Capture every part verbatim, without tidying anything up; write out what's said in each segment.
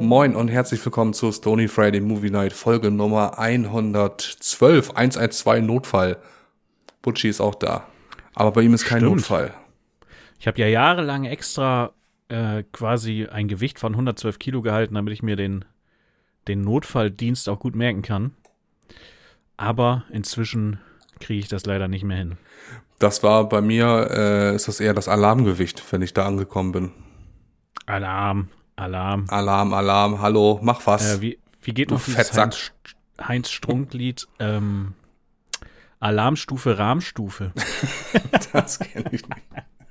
Moin und herzlich willkommen zu Stony Friday Movie Night, Folge Nummer hundertzwölf, hundertzwölf Notfall. Butchi ist auch da, aber bei ihm ist kein Stimmt. Notfall. Ich habe ja jahrelang extra äh, quasi ein Gewicht von hundertzwölf Kilo gehalten, damit ich mir den, den Notfalldienst auch gut merken kann. Aber inzwischen kriege ich das leider nicht mehr hin. Das war bei mir, äh, ist das eher das Alarmgewicht, wenn ich da angekommen bin. Alarm, Alarm. Alarm, Alarm, hallo, mach was. Äh, wie, wie geht Du noch dieses Fettsack. Heinz, Heinz Strunk-Lied? Ähm, Alarmstufe, Rahmstufe. Das kenne ich nicht.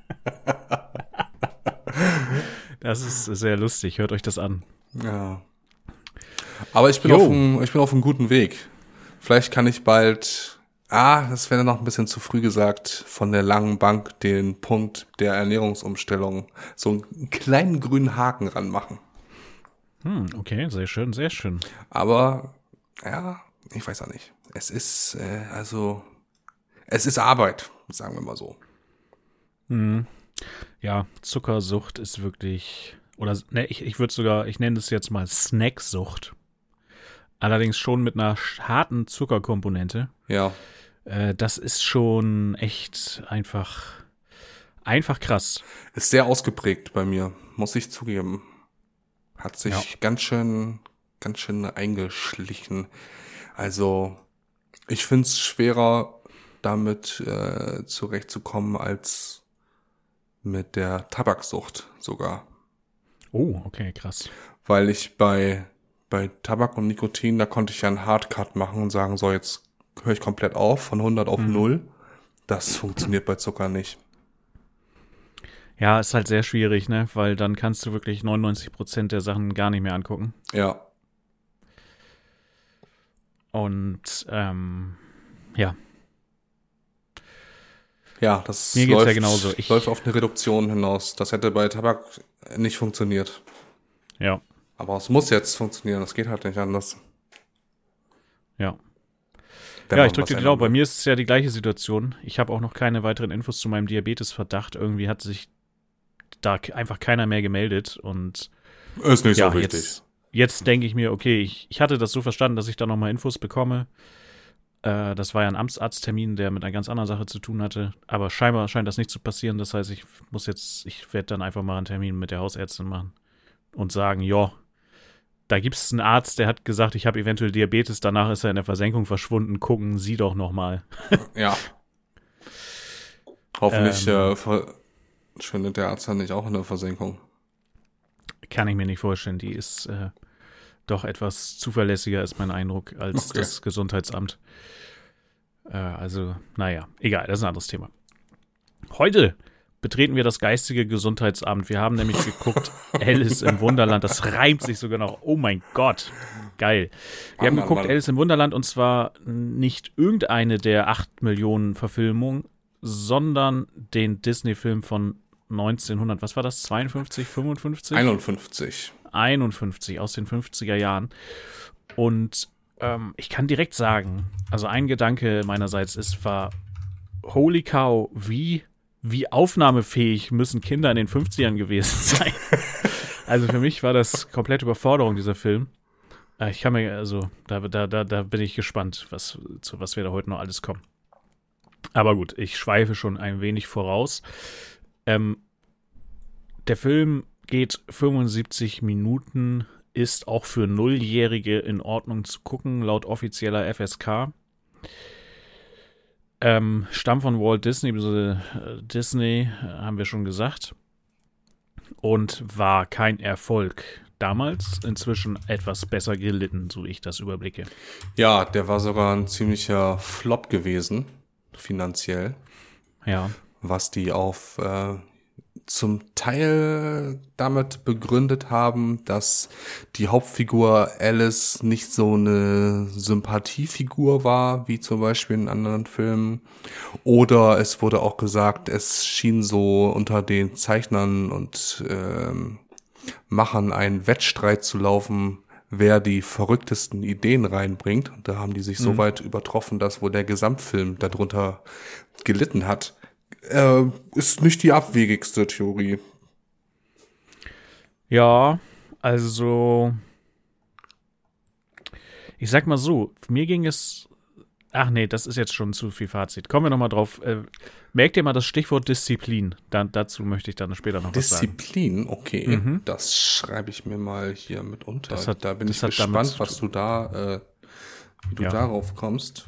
Das ist sehr lustig, hört euch das an. Ja. Aber ich bin, Jo. auf einem, ich bin auf einem guten Weg. Vielleicht kann ich bald, ah, das wäre noch ein bisschen zu früh gesagt, von der langen Bank den Punkt der Ernährungsumstellung so einen kleinen grünen Haken ranmachen. Hm, okay, sehr schön, sehr schön. Aber, ja, ich weiß auch nicht. Es ist, äh, also, es ist Arbeit, sagen wir mal so. Hm. Ja, Zuckersucht ist wirklich, oder ne, ich, ich würde sogar, ich nenne es jetzt mal Snacksucht. Allerdings schon mit einer harten Zuckerkomponente. Ja, Äh, das ist schon echt einfach, einfach krass. ist sehr ausgeprägt bei mir, muss ich zugeben. Hat sich Ja. ganz schön, ganz schön eingeschlichen. Also, ich find's schwerer, damit äh, zurechtzukommen, als mit der Tabaksucht sogar. Oh, okay, krass. Weil ich bei, bei Tabak und Nikotin, da konnte ich ja einen Hardcut machen und sagen, so, jetzt höre ich komplett auf, von hundert auf Mhm. null. Das funktioniert bei Zucker nicht. Ja, ist halt sehr schwierig, ne, weil dann kannst du wirklich neunundneunzig Prozent der Sachen gar nicht mehr angucken. Ja, Und, ähm, ja, ja, das Mir geht's ja läuft, genauso. Ich- läuft auf eine Reduktion hinaus. Das hätte bei Tabak nicht funktioniert. ja, Aber es muss jetzt funktionieren, das geht halt nicht anders. ja. Wenn Ja, man ich drücke was dir die ändern Daumen. Bei will. mir ist es ja die gleiche Situation. Ich habe auch noch keine weiteren Infos zu meinem Diabetesverdacht. Irgendwie hat sich da k- einfach keiner mehr gemeldet. Und Ist nicht ja, so wichtig. jetzt, jetzt denke ich mir, okay, ich, ich hatte das so verstanden, dass ich da nochmal Infos bekomme. Äh, das war ja ein Amtsarzttermin, der mit einer ganz anderen Sache zu tun hatte. Aber scheinbar scheint das nicht zu passieren. Das heißt, ich muss jetzt, ich werde dann einfach mal einen Termin mit der Hausärztin machen und sagen, ja, da gibt es einen Arzt, der hat gesagt, ich habe eventuell Diabetes, danach ist er in der Versenkung verschwunden. Gucken Sie doch nochmal. Ja. Hoffentlich Ähm. äh, verschwindet der Arzt dann nicht auch in der Versenkung. Kann ich mir nicht vorstellen. Die ist äh, doch etwas zuverlässiger, ist mein Eindruck, als Okay. das Gesundheitsamt. Äh, also, naja, egal, das ist ein anderes Thema. Heute betreten wir das geistige Gesundheitsamt. Wir haben nämlich geguckt, Alice im Wunderland. Das reimt sich sogar noch. Oh mein Gott, geil. Wir Mann, haben Mann, geguckt, Mann. Alice im Wunderland, und zwar nicht irgendeine der acht Millionen Verfilmungen, sondern den Disney-Film von neunzehnhundert, was war das, zweiundfünfzig, fünfundfünfzig? einundfünfzig. einundfünfzig aus den fünfziger Jahren. Und ähm, ich kann direkt sagen, also ein Gedanke meinerseits ist, war, holy cow, wie, wie aufnahmefähig müssen Kinder in den fünfzigern gewesen sein? Also für mich war das komplette Überforderung, dieser Film. Äh, Ich kann mir, also, da, da, da, da bin ich gespannt, was, zu was wir da heute noch alles kommen. Aber gut, ich schweife schon ein wenig voraus. Ähm, der Film geht fünfundsiebzig Minuten, ist auch für Nulljährige in Ordnung zu gucken, laut offizieller F S K. Ähm, stammt von Walt Disney, beziehungsweise äh, Disney, äh, haben wir schon gesagt. Und war kein Erfolg damals, inzwischen etwas besser gelitten, so ich das überblicke. Ja, der war sogar ein ziemlicher Flop gewesen, finanziell, Ja, was die auf äh, zum Teil damit begründet haben, dass die Hauptfigur Alice nicht so eine Sympathiefigur war, wie zum Beispiel in anderen Filmen. Oder es wurde auch gesagt, es schien so unter den Zeichnern und ähm, Machern einen Wettstreit zu laufen, wer die verrücktesten Ideen reinbringt. Und da haben die sich so weit übertroffen, dass wohl der Gesamtfilm darunter gelitten hat. Äh, ist nicht die abwegigste Theorie. Ja, Also, ich sag mal so, mir ging es, ach nee, das ist jetzt schon zu viel Fazit. Kommen wir nochmal drauf. Äh, merkt ihr mal das Stichwort Disziplin. Da, dazu möchte ich dann später noch Disziplin, was sagen. Disziplin, okay. Mhm. Das schreibe ich mir mal hier mit unter. Das hat, da bin das ich hat gespannt, was du da, äh, wie du ja. darauf kommst.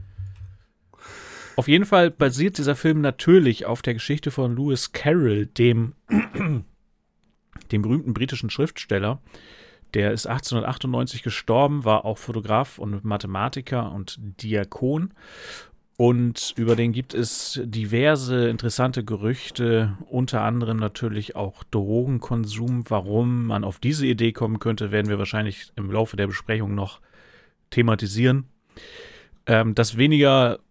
Auf jeden Fall basiert dieser Film natürlich auf der Geschichte von Lewis Carroll, dem, dem berühmten britischen Schriftsteller. Der ist achtzehnhundertachtundneunzig gestorben, war auch Fotograf und Mathematiker und Diakon. Und über den gibt es diverse interessante Gerüchte, unter anderem natürlich auch Drogenkonsum. Warum man auf diese Idee kommen könnte, werden wir wahrscheinlich im Laufe der Besprechung noch thematisieren. Ähm, das weniger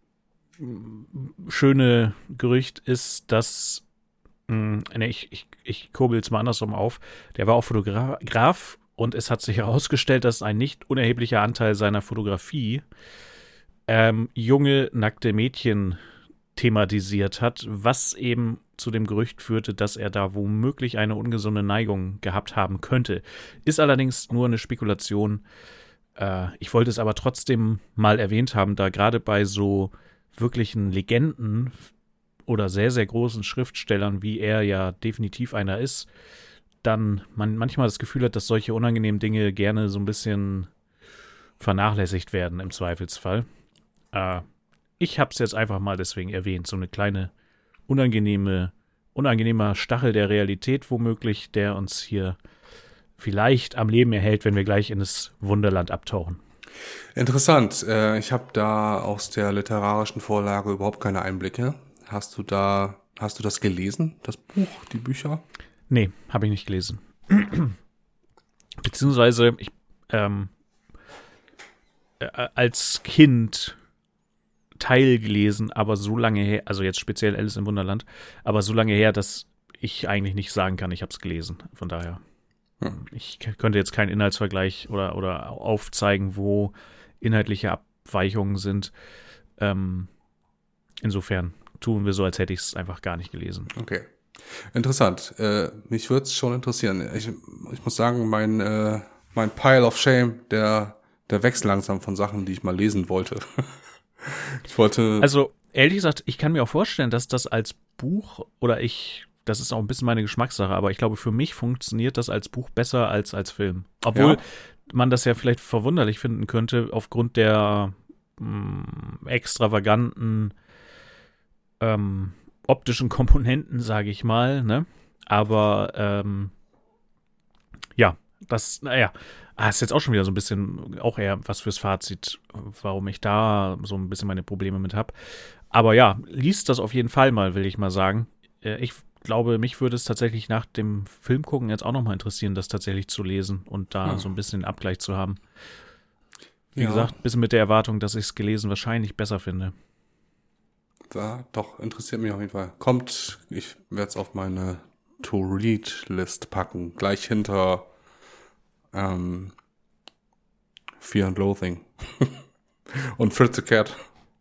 schöne Gerücht ist, dass, mh, ne, ich, ich, ich kurbel es mal andersrum auf, der war auch Fotograf und es hat sich herausgestellt, dass ein nicht unerheblicher Anteil seiner Fotografie ähm, junge, nackte Mädchen thematisiert hat, was eben zu dem Gerücht führte, dass er da womöglich eine ungesunde Neigung gehabt haben könnte. Ist allerdings nur eine Spekulation. Äh, ich wollte es aber trotzdem mal erwähnt haben, da gerade bei so wirklichen Legenden oder sehr, sehr großen Schriftstellern, wie er ja definitiv einer ist, dann man manchmal das Gefühl hat, dass solche unangenehmen Dinge gerne so ein bisschen vernachlässigt werden im Zweifelsfall. Äh, ich habe es jetzt einfach mal deswegen erwähnt, so eine kleine unangenehme, unangenehmer Stachel der Realität womöglich, der uns hier vielleicht am Leben erhält, wenn wir gleich in das Wunderland abtauchen. Interessant. Ich habe da aus der literarischen Vorlage überhaupt keine Einblicke. Hast du da, hast du das gelesen, das Buch, die Bücher? Nee, habe ich nicht gelesen. Beziehungsweise, ich, ähm, äh, als Kind teilgelesen, aber so lange her, also jetzt speziell Alice im Wunderland, aber so lange her, dass ich eigentlich nicht sagen kann, ich habe es gelesen. Von daher. Hm. Ich könnte jetzt keinen Inhaltsvergleich oder, oder aufzeigen, wo inhaltliche Abweichungen sind. Ähm, insofern tun wir so, als hätte ich es einfach gar nicht gelesen. Okay. Interessant. Äh, mich würde es schon interessieren. Ich, ich muss sagen, mein, äh, mein Pile of Shame, der, der wächst langsam von Sachen, die ich mal lesen wollte. ich wollte. Also, ehrlich gesagt, ich kann mir auch vorstellen, dass das als Buch oder ich. Das ist auch ein bisschen meine Geschmackssache, aber ich glaube, für mich funktioniert das als Buch besser als als Film. Obwohl ja. man das ja vielleicht verwunderlich finden könnte, aufgrund der mh, extravaganten ähm, optischen Komponenten, sage ich mal, ne? Aber ähm, ja, das, naja, ah, ist jetzt auch schon wieder so ein bisschen, auch eher was fürs Fazit, warum ich da so ein bisschen meine Probleme mit habe. Aber ja, liest das auf jeden Fall mal, will ich mal sagen. Äh, ich glaube, mich würde es tatsächlich nach dem Film gucken jetzt auch nochmal interessieren, das tatsächlich zu lesen und da hm. so ein bisschen den Abgleich zu haben. Wie ja. gesagt, ein bisschen mit der Erwartung, dass ich es gelesen wahrscheinlich besser finde. Ja, doch, interessiert mich auf jeden Fall. Kommt, ich werde es auf meine To-Read-List packen, gleich hinter ähm, Fear and Loathing und Fritz the Cat.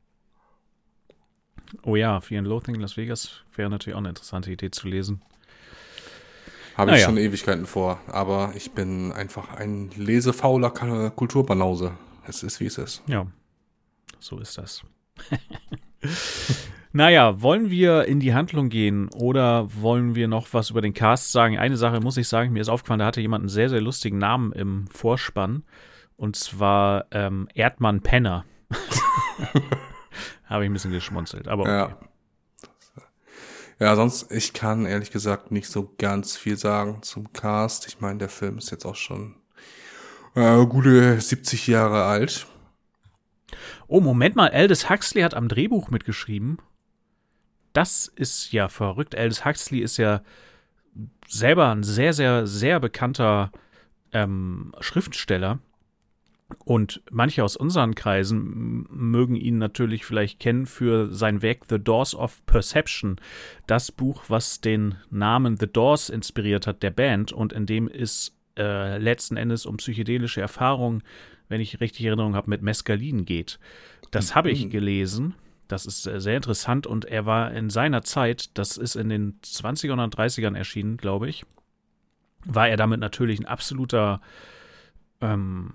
Oh ja, Fear and Loathing in Las Vegas wäre natürlich auch eine interessante Idee zu lesen. Habe naja. ich schon Ewigkeiten vor, aber ich bin einfach ein lesefauler Kulturbanause. Es ist, wie es ist. Ja, so ist das. Naja, wollen wir in die Handlung gehen oder wollen wir noch was über den Cast sagen? Eine Sache muss ich sagen, mir ist aufgefallen, da hatte jemand einen sehr, sehr lustigen Namen im Vorspann. Und zwar ähm, Erdmann Penner. Habe ich ein bisschen geschmunzelt, aber okay. Ja. ja, sonst, ich kann ehrlich gesagt nicht so ganz viel sagen zum Cast. Ich meine, der Film ist jetzt auch schon äh, gute siebzig Jahre alt. Oh, Moment mal, Aldous Huxley hat am Drehbuch mitgeschrieben. Das ist ja verrückt. Aldous Huxley ist ja selber ein sehr, sehr, sehr bekannter ähm, Schriftsteller. Und manche aus unseren Kreisen mögen ihn natürlich vielleicht kennen für sein Werk The Doors of Perception. Das Buch, was den Namen The Doors inspiriert hat, der Band. Und in dem es äh, letzten Endes um psychedelische Erfahrungen, wenn ich richtig Erinnerung habe, mit Mescalin geht. Das habe ich gelesen. Das ist sehr interessant und er war in seiner Zeit, das ist in den zwanzigern und dreißigern erschienen, glaube ich, war er damit natürlich ein absoluter ähm,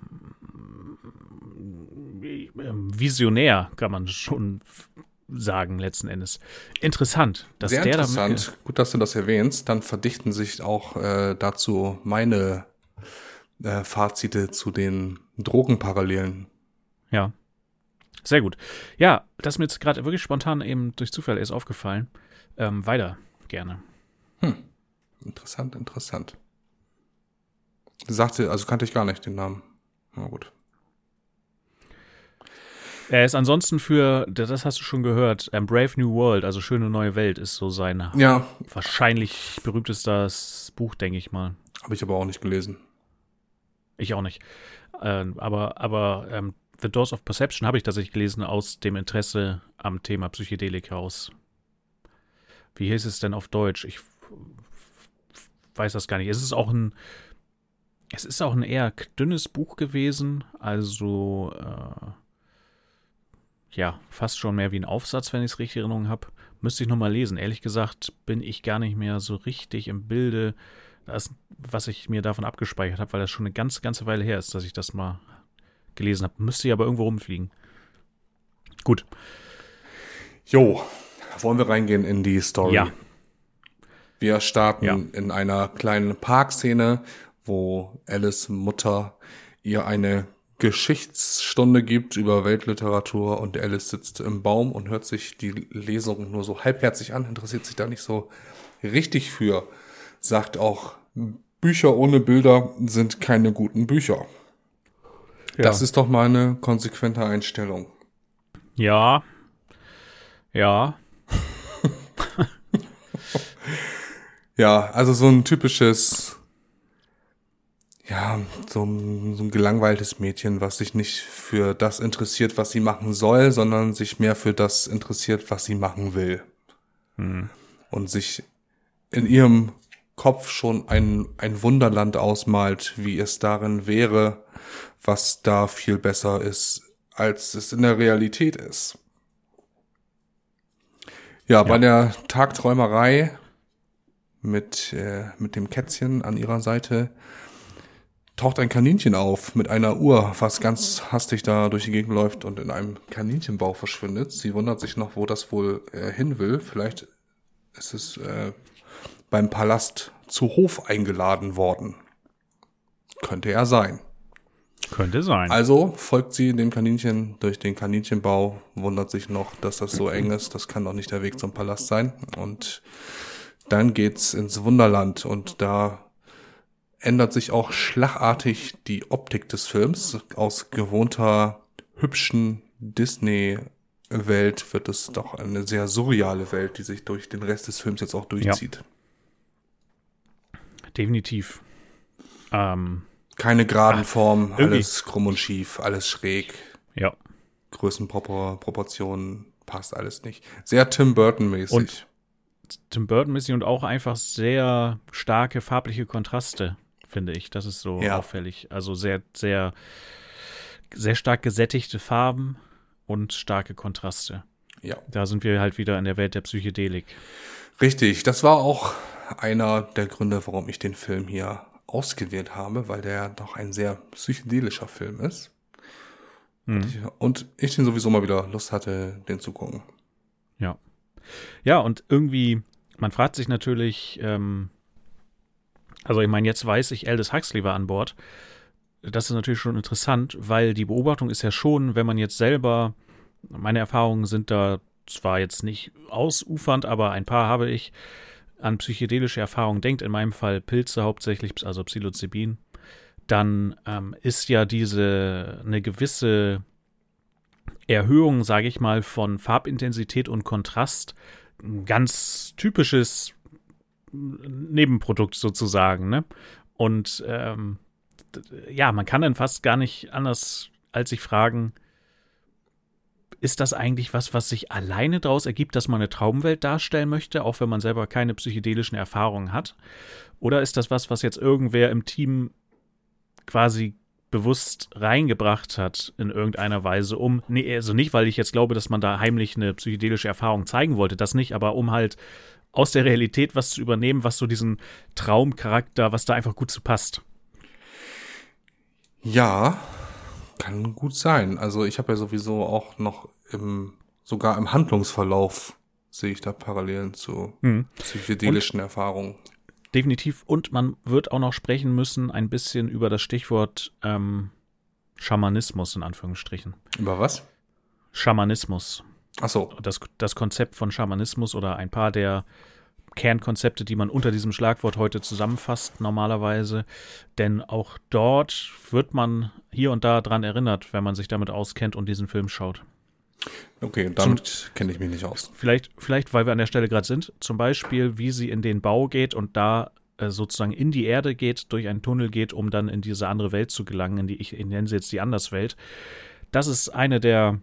Visionär, kann man schon sagen, letzten Endes. Interessant. Dass Sehr der interessant. Damit, Gut, dass du das erwähnst. Dann verdichten sich auch äh, dazu meine äh, Fazite zu den Drogenparallelen. Ja. Sehr gut. Ja, das ist mir jetzt gerade wirklich spontan eben durch Zufall erst aufgefallen. Ähm, weiter, gerne. Hm. Interessant, interessant. Sagte, also kannte ich gar nicht den Namen. Na gut. Er ist ansonsten für, das hast du schon gehört, ähm, Brave New World, also Schöne neue Welt, ist so sein ja. wahrscheinlich berühmtestes Buch, denke ich mal. Habe ich aber auch nicht gelesen. Ich auch nicht. Ähm, aber aber ähm, The Doors of Perception habe ich tatsächlich gelesen aus dem Interesse am Thema Psychedelika aus. Wie hieß es denn auf Deutsch? Ich weiß das gar nicht. Es ist auch ein, es ist auch ein eher dünnes Buch gewesen, also äh, ja, fast schon mehr wie ein Aufsatz, wenn ich es richtig in Erinnerung habe. Müsste ich nochmal lesen. Ehrlich gesagt bin ich gar nicht mehr so richtig im Bilde, das, was ich mir davon abgespeichert habe, weil das schon eine ganze, ganze Weile her ist, dass ich das mal gelesen habe. Müsste ich aber irgendwo rumfliegen. Gut. Jo, wollen wir reingehen in die Story? Ja. Wir starten Ja. in einer kleinen Parkszene, wo Alice Mutter ihr eine Geschichtsstunde gibt über Weltliteratur und Alice sitzt im Baum und hört sich die Lesung nur so halbherzig an, interessiert sich da nicht so richtig für, sagt auch, Bücher ohne Bilder sind keine guten Bücher. Ja. Das ist doch mal eine konsequente Einstellung. Ja. Ja. Ja, also so ein typisches, ja, so ein, so ein gelangweiltes Mädchen, was sich nicht für das interessiert, was sie machen soll, sondern sich mehr für das interessiert, was sie machen will. Hm. Und sich in ihrem Kopf schon ein, ein Wunderland ausmalt, wie es darin wäre, was da viel besser ist, als es in der Realität ist. Ja, ja. Bei der Tagträumerei mit, äh, mit dem Kätzchen an ihrer Seite taucht ein Kaninchen auf mit einer Uhr, was ganz hastig da durch die Gegend läuft und in einem Kaninchenbau verschwindet. Sie wundert sich noch, wo das wohl äh, hin will. Vielleicht ist es äh, beim Palast zu Hof eingeladen worden. Könnte ja sein. Könnte sein. Also folgt sie dem Kaninchen durch den Kaninchenbau, wundert sich noch, dass das so eng ist. Das kann doch nicht der Weg zum Palast sein. Und dann geht's ins Wunderland und da ändert sich auch schlagartig die Optik des Films. Aus gewohnter, hübschen Disney-Welt wird es doch eine sehr surreale Welt, die sich durch den Rest des Films jetzt auch durchzieht. Ja. Definitiv. Ähm, Keine geraden ach, Formen, irgendwie. alles krumm und schief, alles schräg. Ja. Größenproportionen, passt alles nicht. Sehr Tim Burton-mäßig. Und Tim Burton-mäßig und auch einfach sehr starke farbliche Kontraste, finde ich. Das ist so Ja. auffällig. Also sehr, sehr, sehr stark gesättigte Farben und starke Kontraste. Ja. Da sind wir halt wieder in der Welt der Psychedelik. Richtig, das war auch einer der Gründe, warum ich den Film hier ausgewählt habe, weil der doch ein sehr psychedelischer Film ist. Mhm. Und ich den sowieso mal wieder Lust hatte, den zu gucken. Ja. Ja, und irgendwie, man fragt sich natürlich, ähm, also ich meine, jetzt weiß ich, Aldous Huxley war an Bord. Das ist natürlich schon interessant, weil die Beobachtung ist ja schon, wenn man jetzt selber, meine Erfahrungen sind da zwar jetzt nicht ausufernd, aber ein paar habe ich, an psychedelische Erfahrungen denkt, in meinem Fall Pilze hauptsächlich, also Psilocybin, dann ähm, ist ja diese eine gewisse Erhöhung, sage ich mal, von Farbintensität und Kontrast ein ganz typisches Nebenprodukt sozusagen, ne? Und ähm, ja, man kann dann fast gar nicht anders als sich fragen, ist das eigentlich was, was sich alleine daraus ergibt, dass man eine Traumwelt darstellen möchte, auch wenn man selber keine psychedelischen Erfahrungen hat? Oder ist das was, was jetzt irgendwer im Team quasi bewusst reingebracht hat in irgendeiner Weise, um, nee, also nicht, weil ich jetzt glaube, dass man da heimlich eine psychedelische Erfahrung zeigen wollte, das nicht, aber um halt aus der Realität was zu übernehmen, was so diesen Traumcharakter, was da einfach gut zu passt. Ja, kann gut sein. Also ich habe ja sowieso auch noch im, sogar im Handlungsverlauf sehe ich da Parallelen zu Mhm. psychedelischen Und Erfahrungen. Definitiv. Und man wird auch noch sprechen müssen, ein bisschen über das Stichwort ähm, Schamanismus, in Anführungsstrichen. Über was? Schamanismus. Ach so. Das, das Konzept von Schamanismus oder ein paar der Kernkonzepte, die man unter diesem Schlagwort heute zusammenfasst, normalerweise. Denn auch dort wird man hier und da dran erinnert, wenn man sich damit auskennt und diesen Film schaut. Okay, damit kenne ich mich nicht aus. Vielleicht, vielleicht, weil wir an der Stelle gerade sind, zum Beispiel, wie sie in den Bau geht und da äh, sozusagen in die Erde geht, durch einen Tunnel geht, um dann in diese andere Welt zu gelangen, in die, ich nenne sie jetzt die Anderswelt. Das ist eine der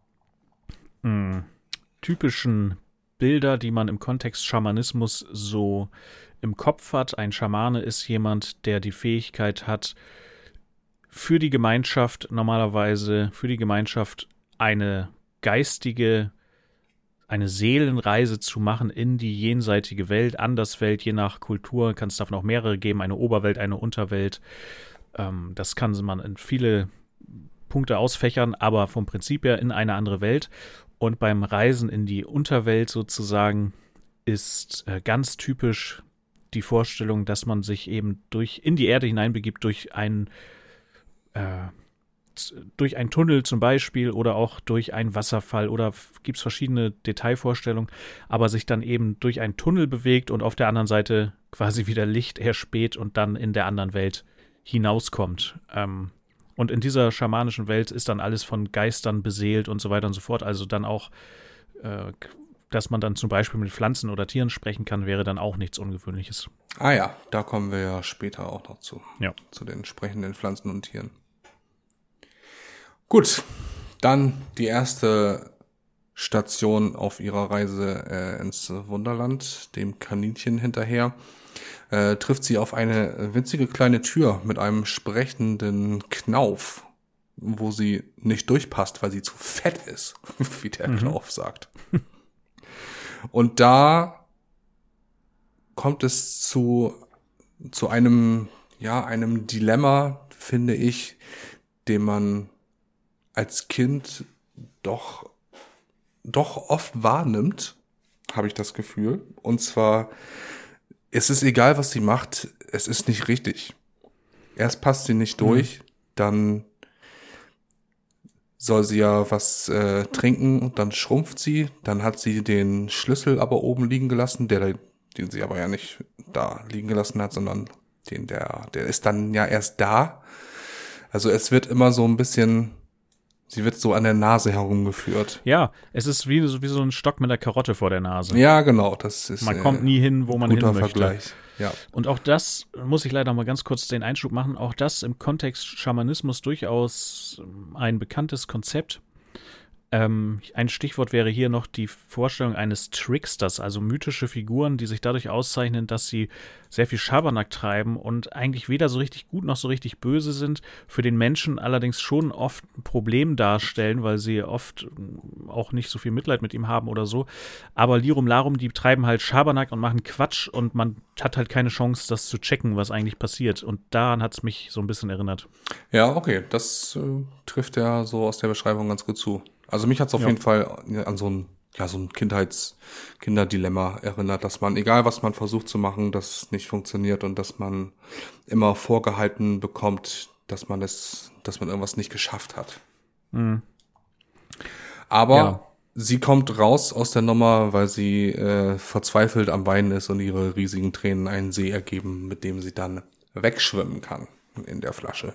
mh, typischen Bilder, die man im Kontext Schamanismus so im Kopf hat. Ein Schamane ist jemand, der die Fähigkeit hat, für die Gemeinschaft normalerweise, für die Gemeinschaft eine geistige, eine Seelenreise zu machen in die jenseitige Welt, Anderswelt, je nach Kultur, kann es davon auch mehrere geben, eine Oberwelt, eine Unterwelt. Ähm, das kann man in viele Punkte ausfächern, aber vom Prinzip her in eine andere Welt. Und beim Reisen in die Unterwelt sozusagen ist äh, ganz typisch die Vorstellung, dass man sich eben durch in die Erde hineinbegibt, durch einen äh, durch einen Tunnel zum Beispiel oder auch durch einen Wasserfall oder gibt es verschiedene Detailvorstellungen, aber sich dann eben durch einen Tunnel bewegt und auf der anderen Seite quasi wieder Licht erspäht und dann in der anderen Welt hinauskommt. Ähm, und in dieser schamanischen Welt ist dann alles von Geistern beseelt und so weiter und so fort. Also dann auch, äh, dass man dann zum Beispiel mit Pflanzen oder Tieren sprechen kann, wäre dann auch nichts Ungewöhnliches. Ah ja, da kommen wir ja später auch noch zu. Ja. Zu den sprechenden Pflanzen und Tieren. Gut, dann die erste Station auf ihrer Reise äh, ins Wunderland, dem Kaninchen hinterher, äh, trifft sie auf eine winzige kleine Tür mit einem sprechenden Knauf, wo sie nicht durchpasst, weil sie zu fett ist, wie der mhm. Knauf sagt. Und da kommt es zu, zu einem, ja, einem Dilemma, finde ich, dem man als Kind doch, doch oft wahrnimmt, habe ich das Gefühl. Und zwar, es ist egal, was sie macht, es ist nicht richtig. Erst passt sie nicht durch, mhm. dann soll sie ja was äh, trinken, dann schrumpft sie, dann hat sie den Schlüssel aber oben liegen gelassen, der, den sie aber ja nicht da liegen gelassen hat, sondern den, der, der ist dann ja erst da. Also es wird immer so ein bisschen, sie wird so an der Nase herumgeführt. Ja, es ist wie, wie so ein Stock mit der Karotte vor der Nase. Ja, genau, das ist Man äh, kommt nie hin, wo man hin möchte. Vergleich. Ja. Und auch das, muss ich leider mal ganz kurz den Einschub machen, auch das im Kontext Schamanismus durchaus ein bekanntes Konzept. Ähm, ein Stichwort wäre hier noch die Vorstellung eines Tricksters, also mythische Figuren, die sich dadurch auszeichnen, dass sie sehr viel Schabernack treiben und eigentlich weder so richtig gut noch so richtig böse sind, für den Menschen allerdings schon oft ein Problem darstellen, weil sie oft auch nicht so viel Mitleid mit ihm haben oder so. Aber Lirum Larum, die treiben halt Schabernack und machen Quatsch und man hat halt keine Chance, das zu checken, was eigentlich passiert. Und daran hat es mich so ein bisschen erinnert. Ja, okay, das äh, trifft ja so aus der Beschreibung ganz gut zu. Also mich hat es auf ja. jeden Fall an so ein, ja, so ein Kindheits-Kinderdilemma erinnert, dass man, egal was man versucht zu machen, das nicht funktioniert und dass man immer vorgehalten bekommt, dass man es, dass man irgendwas nicht geschafft hat. Mhm. Aber ja. sie kommt raus aus der Nummer, weil sie äh, verzweifelt am Weinen ist und ihre riesigen Tränen einen See ergeben, mit dem sie dann wegschwimmen kann in der Flasche.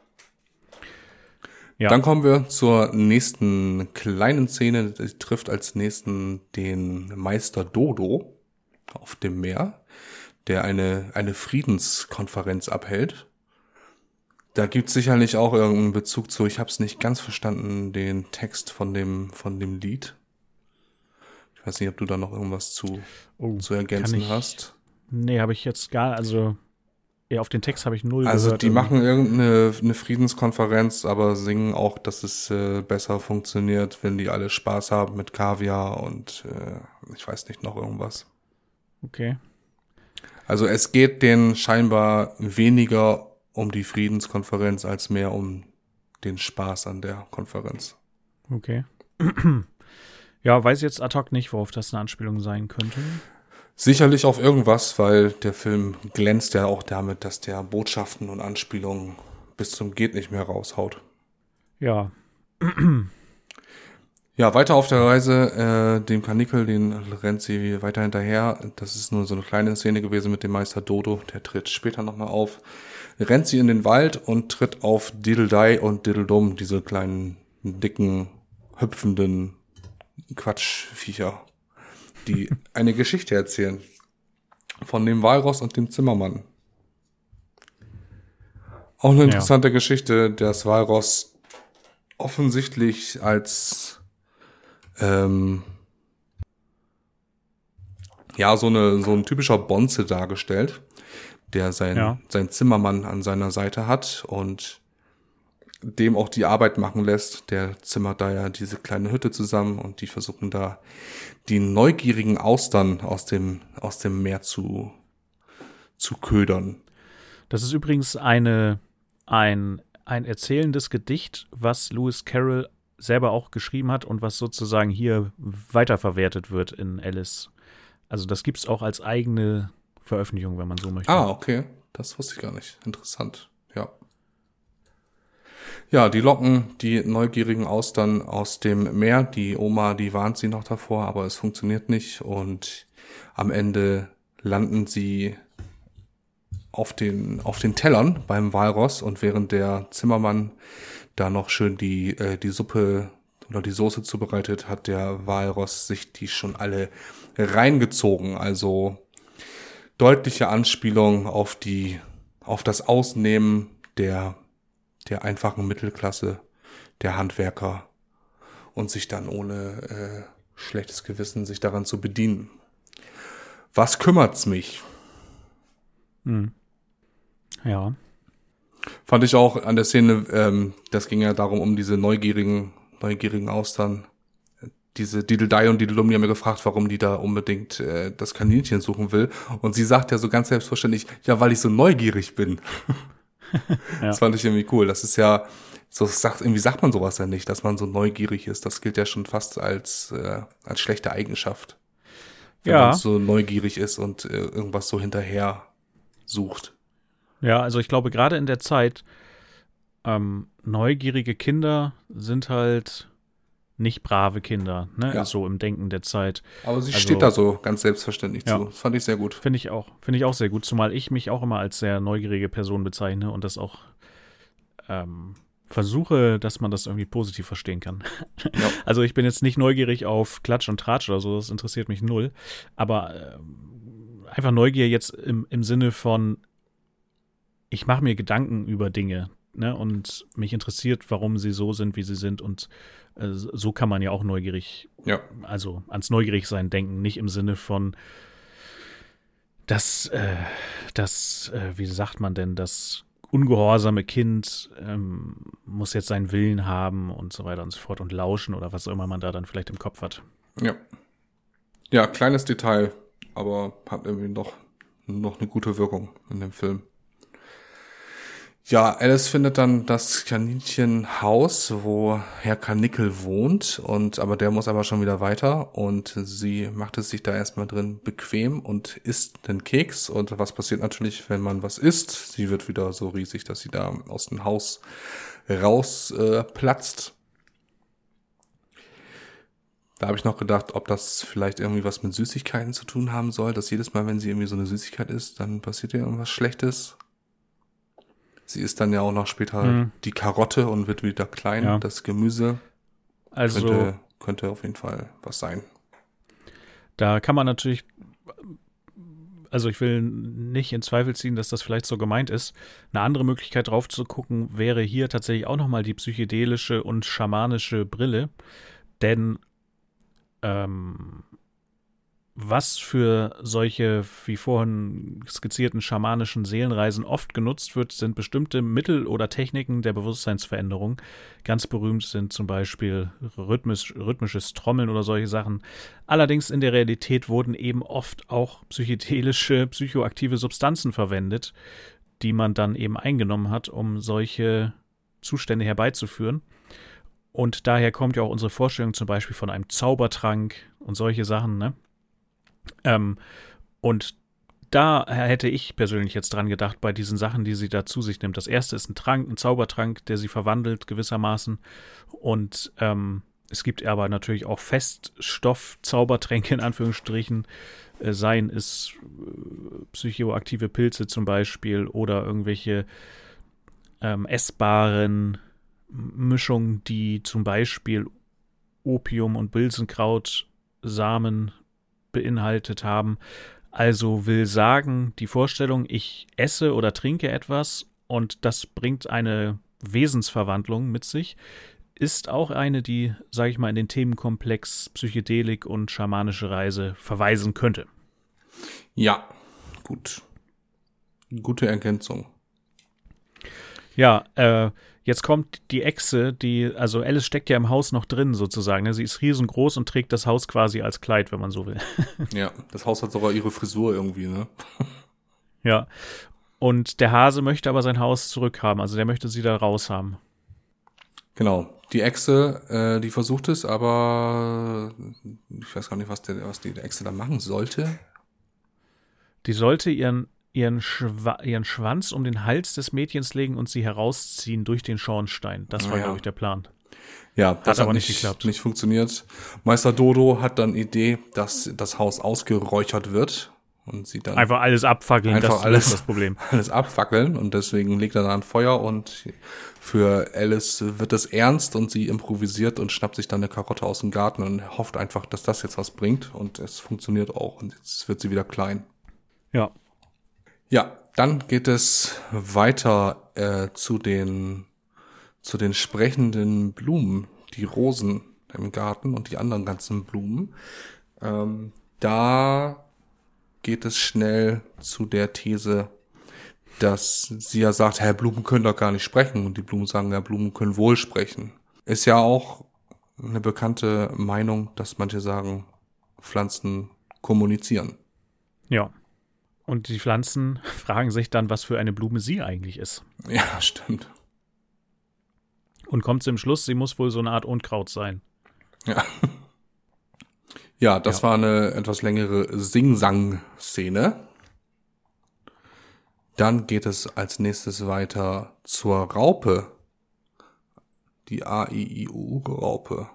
Ja. Dann kommen wir zur nächsten kleinen Szene. Sie trifft als nächsten den Meister Dodo auf dem Meer, der eine eine Friedenskonferenz abhält. Da gibt es sicherlich auch irgendeinen Bezug zu, ich habe es nicht ganz verstanden, den Text von dem von dem Lied. Ich weiß nicht, ob du da noch irgendwas zu, oh, zu ergänzen ich, hast. Nee, habe ich jetzt gar, also Ja, auf den Text habe ich null Also gehört. die machen irgendeine eine Friedenskonferenz, aber singen auch, dass es äh, besser funktioniert, wenn die alle Spaß haben mit Kaviar und äh, ich weiß nicht, noch irgendwas. Okay. Also es geht denen scheinbar weniger um die Friedenskonferenz als mehr um den Spaß an der Konferenz. Okay. Ja, weiß jetzt ad hoc nicht, worauf das eine Anspielung sein könnte. Sicherlich auf irgendwas, weil der Film glänzt ja auch damit, dass der Botschaften und Anspielungen bis zum geht nicht mehr raushaut. Ja. Ja, weiter auf der Reise, äh, dem Karnickel, den rennt sie weiter hinterher. Das ist nur so eine kleine Szene gewesen mit dem Meister Dodo, der tritt später nochmal auf. Rennt sie in den Wald und tritt auf Diddledei und Diddledum, diese kleinen, dicken, hüpfenden Quatschviecher, die eine Geschichte erzählen. Von dem Walross und dem Zimmermann. Auch eine interessante ja. Geschichte, das Walross offensichtlich als ähm, ja, so eine so ein typischer Bonze dargestellt, der sein, ja. sein Zimmermann an seiner Seite hat und dem auch die Arbeit machen lässt. Der zimmert da ja diese kleine Hütte zusammen und die versuchen da die neugierigen Austern aus dem, aus dem Meer zu, zu ködern. Das ist übrigens eine, ein, ein erzählendes Gedicht, was Lewis Carroll selber auch geschrieben hat und was sozusagen hier weiterverwertet wird in Alice. Also das gibt's auch als eigene Veröffentlichung, wenn man so möchte. Ah, okay. Das wusste ich gar nicht. Interessant. Ja. Ja, die locken die neugierigen Austern aus dem Meer. Die Oma, die warnt sie noch davor, aber es funktioniert nicht. Und am Ende landen sie auf den, auf den Tellern beim Walross. Und während der Zimmermann da noch schön die, äh, die Suppe oder die Soße zubereitet, hat der Walross sich die schon alle reingezogen. Also deutliche Anspielung auf die, auf das Ausnehmen der der einfachen Mittelklasse, der Handwerker und sich dann ohne äh, schlechtes Gewissen sich daran zu bedienen. Was kümmert's mich? Hm. Ja. Fand ich auch an der Szene, ähm, das ging ja darum, um diese neugierigen, neugierigen Austern. Diese Diddledei und Diddledum, die haben mir gefragt, warum die da unbedingt äh, das Kaninchen suchen will. Und sie sagt ja so ganz selbstverständlich, ja, weil ich so neugierig bin. Ja. Das fand ich irgendwie cool. Das ist ja, so sagt, irgendwie sagt man sowas ja nicht, dass man so neugierig ist. Das gilt ja schon fast als, äh, als schlechte Eigenschaft. Wenn ja. man so neugierig ist und äh, irgendwas so hinterher sucht. Ja, also ich glaube, gerade in der Zeit, ähm, neugierige Kinder sind halt nicht brave Kinder, ne? Ja. So im Denken der Zeit. Aber sie also, steht da so ganz selbstverständlich ja. zu. Das fand ich sehr gut. Finde ich auch. Finde ich auch sehr gut. Zumal ich mich auch immer als sehr neugierige Person bezeichne und das auch ähm, versuche, dass man das irgendwie positiv verstehen kann. Ja. Also ich bin jetzt nicht neugierig auf Klatsch und Tratsch oder so, das interessiert mich null. Aber äh, einfach Neugier jetzt im, im Sinne von, ich mache mir Gedanken über Dinge, ne? Und mich interessiert, warum sie so sind, wie sie sind und so kann man ja auch neugierig, ja. also ans Neugierigsein denken, nicht im Sinne von, das, äh, das, äh, wie sagt man denn, das ungehorsame Kind ähm, muss jetzt seinen Willen haben und so weiter und so fort und lauschen oder was auch immer man da dann vielleicht im Kopf hat. Ja. Ja, kleines Detail, aber hat irgendwie noch, noch eine gute Wirkung in dem Film. Ja, Alice findet dann das Kaninchenhaus, wo Herr Karnickel wohnt, und aber der muss aber schon wieder weiter und sie macht es sich da erstmal drin bequem und isst den Keks. Und was passiert natürlich, wenn man was isst? Sie wird wieder so riesig, dass sie da aus dem Haus raus äh, platzt. Da habe ich noch gedacht, ob das vielleicht irgendwie was mit Süßigkeiten zu tun haben soll, dass jedes Mal, wenn sie irgendwie so eine Süßigkeit isst, dann passiert ihr irgendwas Schlechtes. Sie isst dann ja auch noch später hm. die Karotte und wird wieder klein, ja. Das Gemüse. Also könnte, könnte auf jeden Fall was sein. Da kann man natürlich, also ich will nicht in Zweifel ziehen, dass das vielleicht so gemeint ist. Eine andere Möglichkeit drauf zu gucken, wäre hier tatsächlich auch nochmal die psychedelische und schamanische Brille. Denn ähm, was für solche, wie vorhin skizzierten, schamanischen Seelenreisen oft genutzt wird, sind bestimmte Mittel oder Techniken der Bewusstseinsveränderung. Ganz berühmt sind zum Beispiel rhythmisch, rhythmisches Trommeln oder solche Sachen. Allerdings in der Realität wurden eben oft auch psychedelische, psychoaktive Substanzen verwendet, die man dann eben eingenommen hat, um solche Zustände herbeizuführen. Und daher kommt ja auch unsere Vorstellung zum Beispiel von einem Zaubertrank und solche Sachen, ne? Ähm, und da hätte ich persönlich jetzt dran gedacht, bei diesen Sachen, die sie da zu sich nimmt. Das erste ist ein Trank, ein Zaubertrank, der sie verwandelt gewissermaßen. Und ähm, es gibt aber natürlich auch Feststoff-Zaubertränke in Anführungsstrichen. Äh, seien es äh, psychoaktive Pilze zum Beispiel oder irgendwelche ähm, essbaren Mischungen, die zum Beispiel Opium und Bilsenkraut-Samen beinhaltet haben. Also will sagen, die Vorstellung, ich esse oder trinke etwas und das bringt eine Wesensverwandlung mit sich, ist auch eine, die, sage ich mal, in den Themenkomplex Psychedelik und schamanische Reise verweisen könnte. Ja, gut. Gute Ergänzung. Ja, äh, jetzt kommt die Echse, die, also Alice steckt ja im Haus noch drin sozusagen. Ne? Sie ist riesengroß und trägt das Haus quasi als Kleid, wenn man so will. Ja, das Haus hat sogar ihre Frisur irgendwie, ne? Ja, und der Hase möchte aber sein Haus zurückhaben, also der möchte sie da raushaben. Genau, die Echse, äh, die versucht es, aber ich weiß gar nicht, was, der, was die Echse da machen sollte. Die sollte ihren Ihren, Schwa- ihren Schwanz um den Hals des Mädchens legen und sie herausziehen durch den Schornstein. Das war, ja. glaube ich, der Plan. Ja, das hat aber hat nicht nicht, geklappt. nicht funktioniert. Meister Dodo hat dann Idee, dass das Haus ausgeräuchert wird und sie dann Einfach alles abfackeln, einfach das alles, ist das Problem. alles abfackeln und deswegen legt er da ein Feuer und für Alice wird es ernst und sie improvisiert und schnappt sich dann eine Karotte aus dem Garten und hofft einfach, dass das jetzt was bringt und es funktioniert auch und jetzt wird sie wieder klein. Ja. Ja, dann geht es weiter äh, zu den zu den sprechenden Blumen, die Rosen im Garten und die anderen ganzen Blumen. Ähm, da geht es schnell zu der These, dass sie ja sagt, Herr, Blumen können doch gar nicht sprechen. Und die Blumen sagen, ja, Blumen können wohl sprechen. Ist ja auch eine bekannte Meinung, dass manche sagen, Pflanzen kommunizieren. Ja. Und die Pflanzen fragen sich dann, was für eine Blume sie eigentlich ist. Ja, stimmt. Und kommt zum Schluss, sie muss wohl so eine Art Unkraut sein. Ja. Ja, das Ja. war eine etwas längere Sing-Sang-Szene. Dann geht es als nächstes weiter zur Raupe. Die A I I U-Raupe.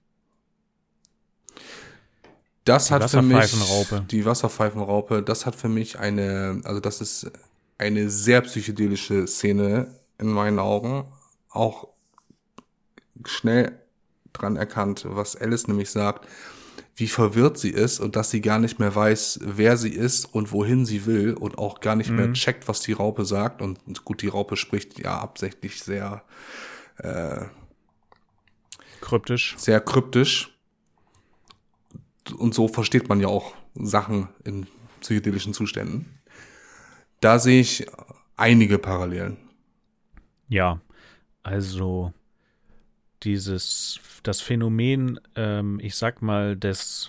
Das Die hat für mich Wasserpfeifenraupe. die Wasserpfeifenraupe, das hat für mich eine, also das ist eine sehr psychedelische Szene in meinen Augen. Auch schnell dran erkannt, was Alice nämlich sagt, wie verwirrt sie ist und dass sie gar nicht mehr weiß, wer sie ist und wohin sie will und auch gar nicht mhm. mehr checkt, was die Raupe sagt. Und gut, die Raupe spricht ja absichtlich sehr äh, kryptisch. Sehr kryptisch. Und so versteht man ja auch Sachen in psychedelischen Zuständen. Da sehe ich einige Parallelen. Ja, also dieses, das Phänomen, ähm, ich sag mal, des,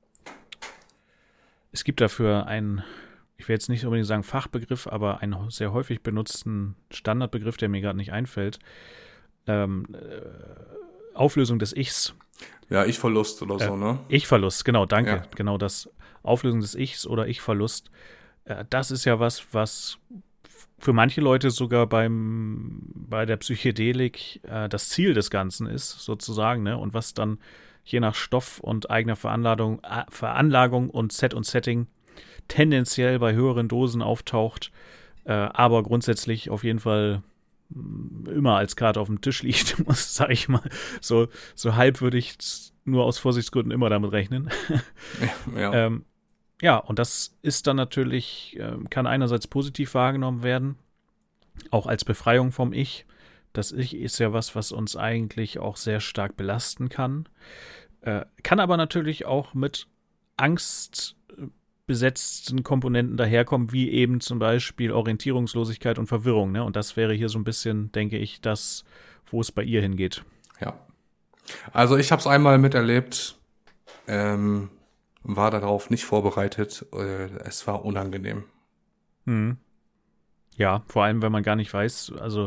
es gibt dafür einen, ich will jetzt nicht unbedingt sagen Fachbegriff, aber einen sehr häufig benutzten Standardbegriff, der mir gerade nicht einfällt, ähm, äh, Auflösung des Ichs. Ja, Ich-Verlust oder so, äh, ne? Ich-Verlust, genau, danke. Ja. Genau das. Auflösung des Ichs oder Ich-Verlust. Äh, das ist ja was, was für manche Leute sogar beim bei der Psychedelik äh, das Ziel des Ganzen ist, sozusagen, ne? Und was dann je nach Stoff und eigener Veranlagung, äh, Veranlagung und Set und Setting tendenziell bei höheren Dosen auftaucht, äh, aber grundsätzlich auf jeden Fall immer als Karte auf dem Tisch liegt, muss, sag ich mal, so, so halb würde ich nur aus Vorsichtsgründen immer damit rechnen. Ja, ja. ähm, ja, und das ist dann natürlich, äh, kann einerseits positiv wahrgenommen werden, auch als Befreiung vom Ich. Das Ich ist ja was, was uns eigentlich auch sehr stark belasten kann. Äh, kann aber natürlich auch mit Angst besetzten Komponenten daherkommen, wie eben zum Beispiel Orientierungslosigkeit und Verwirrung. Ne? Und das wäre hier so ein bisschen, denke ich, das, wo es bei ihr hingeht. Ja. Also ich habe es einmal miterlebt, ähm, war darauf nicht vorbereitet. Äh, es war unangenehm. Hm. Ja, vor allem, wenn man gar nicht weiß, also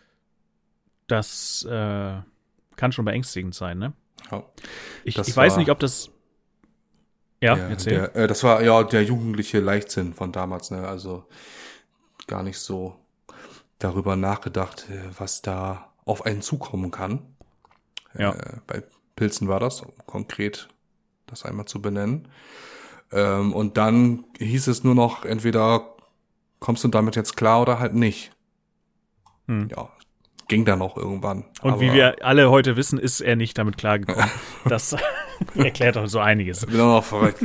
das äh, kann schon beängstigend sein, ne? Ja. Ich, Das ich weiß war nicht, ob das Ja, der, erzähl. der, äh, das war ja der jugendliche Leichtsinn von damals, ne? Also gar nicht so darüber nachgedacht, äh, was da auf einen zukommen kann. Ja. Äh, bei Pilzen war das, um konkret das einmal zu benennen. Ähm, und dann hieß es nur noch, entweder kommst du damit jetzt klar oder halt nicht. Hm. Ja, ging dann auch irgendwann. Und aber wie wir alle heute wissen, ist er nicht damit klargekommen. Das erklärt auch so einiges. Ich bin auch noch verrückt.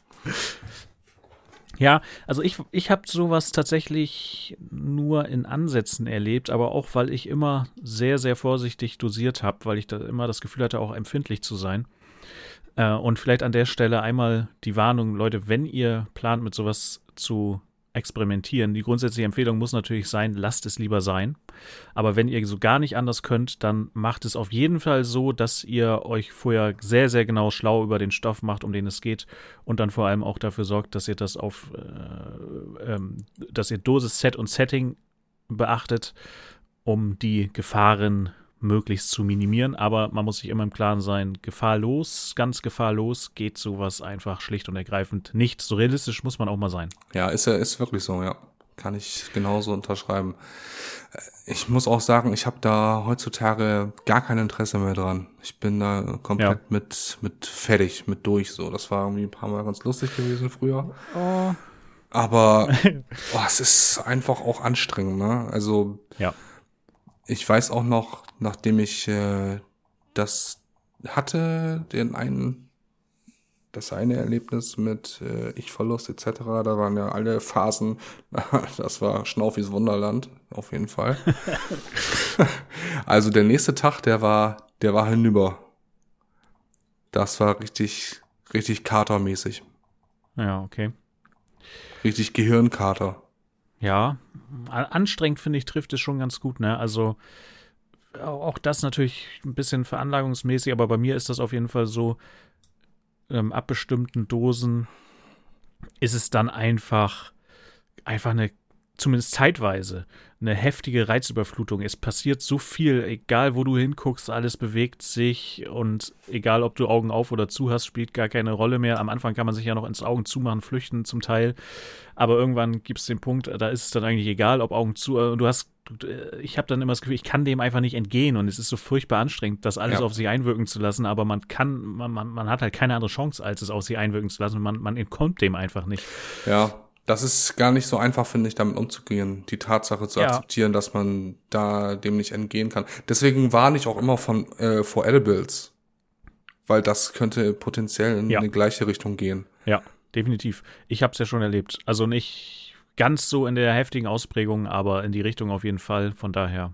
Ja, also ich, ich habe sowas tatsächlich nur in Ansätzen erlebt, aber auch, weil ich immer sehr, sehr vorsichtig dosiert habe, weil ich da immer das Gefühl hatte, auch empfindlich zu sein. Äh, und vielleicht an der Stelle einmal die Warnung, Leute, wenn ihr plant, mit sowas zu experimentieren, die grundsätzliche Empfehlung muss natürlich sein, lasst es lieber sein. Aber wenn ihr so gar nicht anders könnt, dann macht es auf jeden Fall so, dass ihr euch vorher sehr, sehr genau schlau über den Stoff macht, um den es geht und dann vor allem auch dafür sorgt, dass ihr das auf, äh, ähm, dass ihr Dosis, Set und Setting beachtet, um die Gefahren möglichst zu minimieren. Aber man muss sich immer im Klaren sein, gefahrlos, ganz gefahrlos geht sowas einfach schlicht und ergreifend nicht. So realistisch muss man auch mal sein. Ja, ist ja, ist wirklich so, ja. Kann ich genauso unterschreiben. Ich muss auch sagen, ich habe da heutzutage gar kein Interesse mehr dran. Ich bin da komplett Ja. mit, mit fertig, mit durch, so. Das war irgendwie ein paar Mal ganz lustig gewesen früher. Oh. Aber oh, es ist einfach auch anstrengend, ne? Also, Ja. ich weiß auch noch, nachdem ich äh, das hatte, den einen, das eine Erlebnis mit äh, Ich-Verlust et cetera, da waren ja alle Phasen, das war Schnaufis Wunderland, auf jeden Fall. Also der nächste Tag, der war, der war hinüber. Das war richtig, richtig katermäßig. Ja, okay. Richtig Gehirnkater. Ja, anstrengend, finde ich, trifft es schon ganz gut, ne? Also auch das natürlich ein bisschen veranlagungsmäßig, aber bei mir ist das auf jeden Fall so, ähm, ab bestimmten Dosen ist es dann einfach, einfach eine, zumindest zeitweise, eine heftige Reizüberflutung. Es passiert so viel, egal wo du hinguckst, alles bewegt sich und egal ob du Augen auf oder zu hast, spielt gar keine Rolle mehr. Am Anfang kann man sich ja noch ins Augen zumachen, flüchten zum Teil, aber irgendwann gibt es den Punkt, da ist es dann eigentlich egal, ob Augen zu, und du hast, ich habe dann immer das Gefühl, ich kann dem einfach nicht entgehen und es ist so furchtbar anstrengend, das alles Ja. auf sich einwirken zu lassen, aber man kann, man, man, man hat halt keine andere Chance, als es auf sich einwirken zu lassen, man, man entkommt dem einfach nicht. Ja, das ist gar nicht so einfach, finde ich, damit umzugehen. Die Tatsache zu Ja. akzeptieren, dass man da dem nicht entgehen kann. Deswegen warne ich auch immer von äh, vor Edibles. Weil das könnte potenziell in Ja. eine gleiche Richtung gehen. Ja, definitiv. Ich habe es ja schon erlebt. Also nicht ganz so in der heftigen Ausprägung, aber in die Richtung auf jeden Fall. Von daher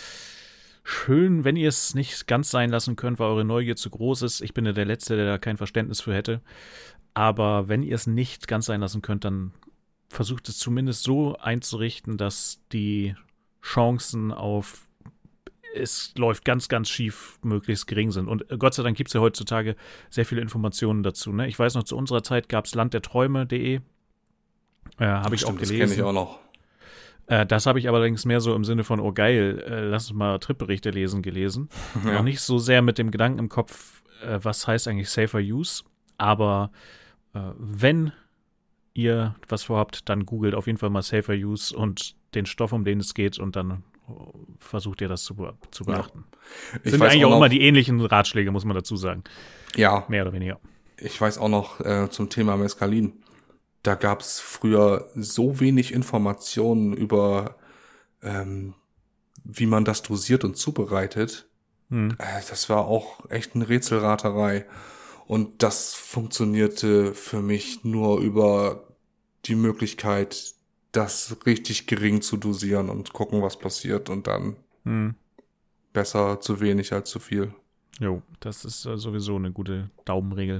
schön, wenn ihr es nicht ganz sein lassen könnt, weil eure Neugier zu groß ist. Ich bin ja der Letzte, der da kein Verständnis für hätte. Aber wenn ihr es nicht ganz sein lassen könnt, dann versucht es zumindest so einzurichten, dass die Chancen auf es läuft ganz, ganz schief, möglichst gering sind. Und Gott sei Dank gibt es ja heutzutage sehr viele Informationen dazu. Ne? Ich weiß noch, zu unserer Zeit gab es landderträume punkt de. Äh, habe ich auch Stimmt, das gelesen. kenne ich auch noch. Äh, das habe ich allerdings mehr so im Sinne von, oh geil, äh, lass uns mal Tripberichte lesen, gelesen. Ja. Noch nicht so sehr mit dem Gedanken im Kopf, äh, was heißt eigentlich Safer Use. Aber äh, wenn ihr was vorhabt, dann googelt auf jeden Fall mal Safer Use und den Stoff, um den es geht, und dann versucht ihr das zu, be- zu beachten. Ich Sind weiß eigentlich auch auch noch, immer die ähnlichen Ratschläge, muss man dazu sagen. ja, Mehr oder weniger. ich weiß auch noch äh, zum Thema Mescalin. Da gab es früher so wenig Informationen über, ähm, wie man das dosiert und zubereitet. Hm. Äh, das war auch echt eine Rätselraterei. Und das funktionierte für mich nur über die Möglichkeit, das richtig gering zu dosieren und gucken, was passiert, und dann Hm. besser zu wenig als zu viel. Jo, das ist äh, sowieso eine gute Daumenregel.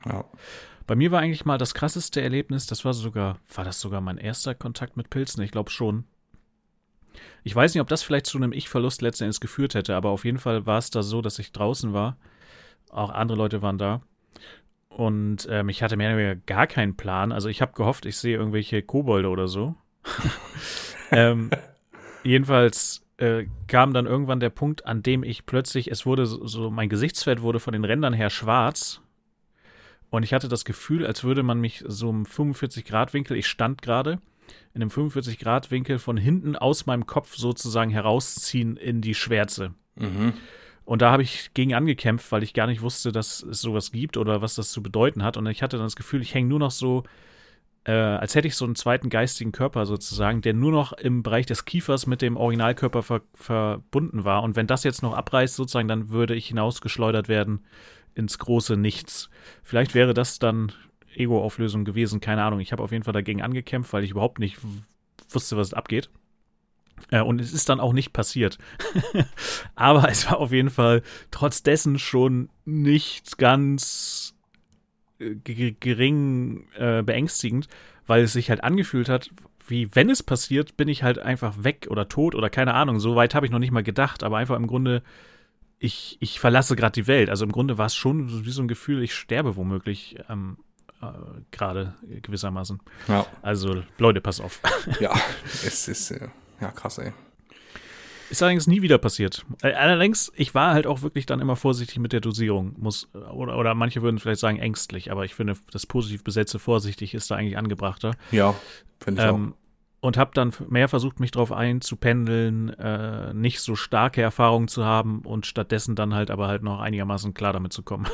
Ja. Bei mir war eigentlich mal das krasseste Erlebnis, das war sogar, war das sogar mein erster Kontakt mit Pilzen? Ich glaube schon. Ich weiß nicht, ob das vielleicht zu einem Ich-Verlust letzten Endes geführt hätte, aber auf jeden Fall war es da so, dass ich draußen war. Auch andere Leute waren da. Und ähm, ich hatte mehr oder weniger gar keinen Plan. Also ich habe gehofft, ich sehe irgendwelche Kobolde oder so. ähm, jedenfalls äh, kam dann irgendwann der Punkt, an dem ich plötzlich, es wurde so, so, mein Gesichtsfeld wurde von den Rändern her schwarz. Und ich hatte das Gefühl, als würde man mich so im fünfundvierzig-Grad-Winkel, ich stand gerade, in einem fünfundvierzig-Grad-Winkel von hinten aus meinem Kopf sozusagen herausziehen in die Schwärze. Mhm. Und da habe ich gegen angekämpft, weil ich gar nicht wusste, dass es sowas gibt oder was das zu bedeuten hat. Und ich hatte dann das Gefühl, ich hänge nur noch so, äh, als hätte ich so einen zweiten geistigen Körper sozusagen, der nur noch im Bereich des Kiefers mit dem Originalkörper ver- verbunden war. Und wenn das jetzt noch abreißt sozusagen, dann würde ich hinausgeschleudert werden ins große Nichts. Vielleicht wäre das dann Ego-Auflösung gewesen, keine Ahnung. Ich habe auf jeden Fall dagegen angekämpft, weil ich überhaupt nicht w- wusste, was abgeht. Äh, und es ist dann auch nicht passiert. Aber es war auf jeden Fall trotz dessen schon nicht ganz äh, g- gering äh, beängstigend, weil es sich halt angefühlt hat, wie wenn es passiert, bin ich halt einfach weg oder tot oder keine Ahnung. So weit habe ich noch nicht mal gedacht, aber einfach im Grunde Ich, ich verlasse gerade die Welt. Also im Grunde war es schon wie so ein Gefühl, ich sterbe womöglich ähm, äh, gerade gewissermaßen. Ja. Also Leute, pass auf. Ja, es ist, äh, ja, krass, ey. Ist allerdings nie wieder passiert. Äh, allerdings, ich war halt auch wirklich dann immer vorsichtig mit der Dosierung. Muss, oder, oder manche würden vielleicht sagen ängstlich, aber ich finde, das positiv besetzte vorsichtig ist da eigentlich angebrachter. Ja, finde ich Ähm, Und habe dann mehr versucht, mich drauf einzupendeln, äh, nicht so starke Erfahrungen zu haben und stattdessen dann halt aber halt noch einigermaßen klar damit zu kommen.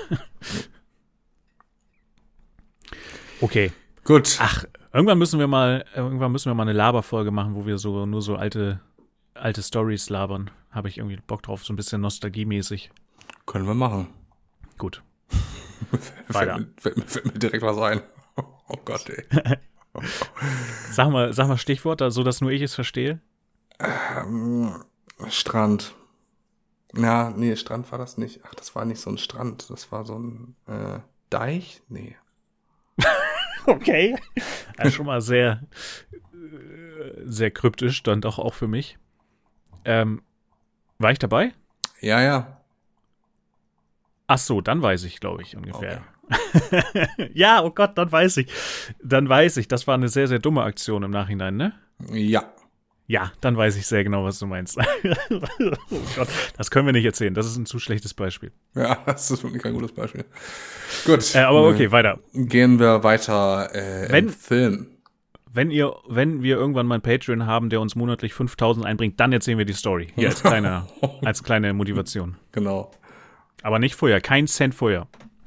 Okay. auch. Gut. Ach, irgendwann müssen wir mal, irgendwann müssen wir mal eine Laberfolge machen, wo wir so nur so alte, alte Stories labern. Habe ich irgendwie Bock drauf, so ein bisschen nostalgiemäßig. Können wir machen. Gut. Fällt mir, fällt, mir, fällt mir direkt was ein. Oh Gott, ey. Sag mal, sag mal Stichwort, so dass nur ich es verstehe. Ähm, Strand. Ja, nee, Strand war das nicht. Ach, das war nicht so ein Strand. Das war so ein äh, Deich? Nee. Okay. Also schon mal sehr, sehr kryptisch, dann doch auch für mich. Ähm, war ich dabei? Ja, ja. Ach so, dann weiß ich, glaube ich, ungefähr. Okay. Ja, oh Gott, dann weiß ich. Dann weiß ich, das war eine sehr, sehr dumme Aktion im Nachhinein, ne? Ja. Ja, dann weiß ich sehr genau, was du meinst. Oh Gott, das können wir nicht erzählen. Das ist ein zu schlechtes Beispiel. Ja, das ist wirklich kein gutes Beispiel. Gut. Äh, aber okay, weiter. Gehen wir weiter äh, Wenn, im Film. Wenn ihr, wenn wir irgendwann mal einen Patreon haben, der uns monatlich fünftausend einbringt, dann erzählen wir die Story. Hier als kleine, als kleine Motivation. Genau. Aber nicht vorher, kein Cent vorher.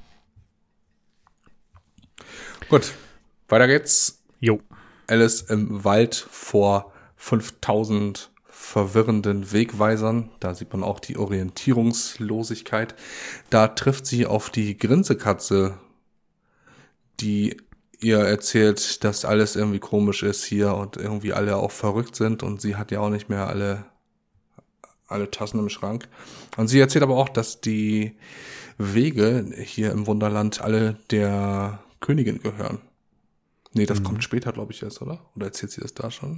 Gut, weiter geht's. Jo. Alice im Wald vor fünftausend verwirrenden Wegweisern. Da sieht man auch die Orientierungslosigkeit. Da trifft sie auf die Grinsekatze, die ihr erzählt, dass alles irgendwie komisch ist hier und irgendwie alle auch verrückt sind und sie hat ja auch nicht mehr alle, alle Tassen im Schrank. Und sie erzählt aber auch, dass die Wege hier im Wunderland alle der Königin gehören. Nee, das mhm. kommt später, glaube ich, erst, oder? Oder erzählt sie das da schon?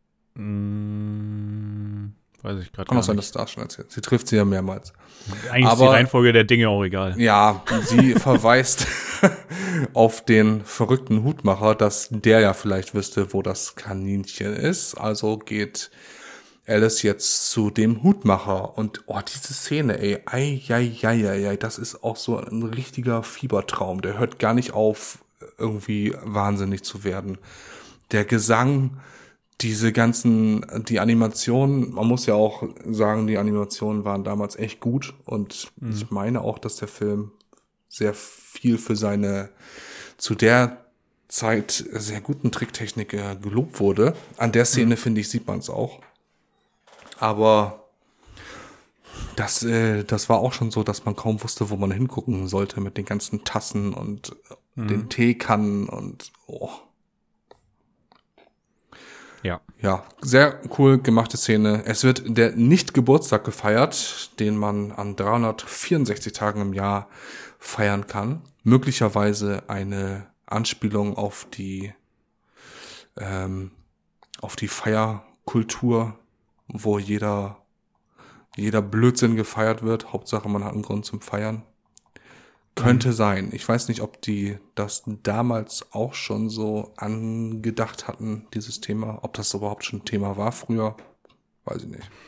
Mm, weiß ich gerade Kann auch sein, dass da schon erzählt. Sie trifft sie ja mehrmals. Eigentlich aber, ist die Reihenfolge der Dinge auch egal. Ja, sie verweist auf den verrückten Hutmacher, dass der ja vielleicht wüsste, wo das Kaninchen ist. Also geht Alice jetzt zu dem Hutmacher. Und oh, diese Szene, ey, ei, ei, ei, ei, ei, das ist auch so ein richtiger Fiebertraum. Der hört gar nicht auf, irgendwie wahnsinnig zu werden. Der Gesang, diese ganzen, die Animationen, man muss ja auch sagen, die Animationen waren damals echt gut. Und mhm. ich meine auch, dass der Film sehr viel für seine zu der Zeit sehr guten Tricktechnik äh, gelobt wurde. An der Szene, mhm. finde ich, sieht man es auch. Aber das, äh, das war auch schon so, dass man kaum wusste, wo man hingucken sollte mit den ganzen Tassen und mhm. den Teekannen und oh. Ja. Ja, sehr cool gemachte Szene. Es wird der Nicht-Geburtstag gefeiert, den man an dreihundertvierundsechzig Tagen im Jahr feiern kann. Möglicherweise eine Anspielung auf die ähm, auf die Feierkultur, wo jeder jeder Blödsinn gefeiert wird. Hauptsache, man hat einen Grund zum Feiern. Könnte mhm. sein. Ich weiß nicht, ob die das damals auch schon so angedacht hatten, dieses Thema. Ob das überhaupt schon ein Thema war früher, weiß ich nicht.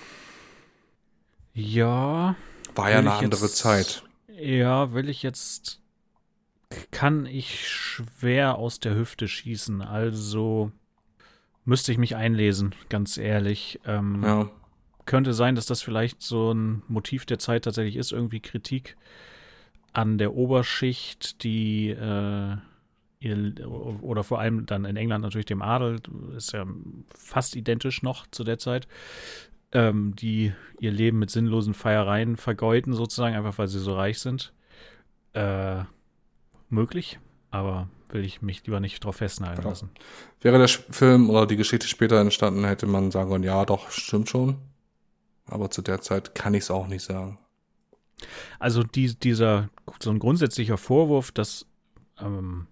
Ja. War ja eine andere jetzt, Zeit. Ja, will ich jetzt, kann ich schwer aus der Hüfte schießen. Also müsste ich mich einlesen, ganz ehrlich. Ähm, ja. Könnte sein, dass das vielleicht so ein Motiv der Zeit tatsächlich ist, irgendwie Kritik an der Oberschicht, die äh, ihr, oder vor allem dann in England natürlich dem Adel, ist ja fast identisch noch zu der Zeit, ähm, die ihr Leben mit sinnlosen Feiereien vergeuden sozusagen, einfach weil sie so reich sind. Äh, möglich, aber will ich mich lieber nicht drauf festnageln genau. lassen. Wäre der Film oder die Geschichte später entstanden, hätte man sagen können, ja doch, stimmt schon. Aber zu der Zeit kann ich es auch nicht sagen. Also die, dieser, so ein grundsätzlicher Vorwurf, dass, ähm,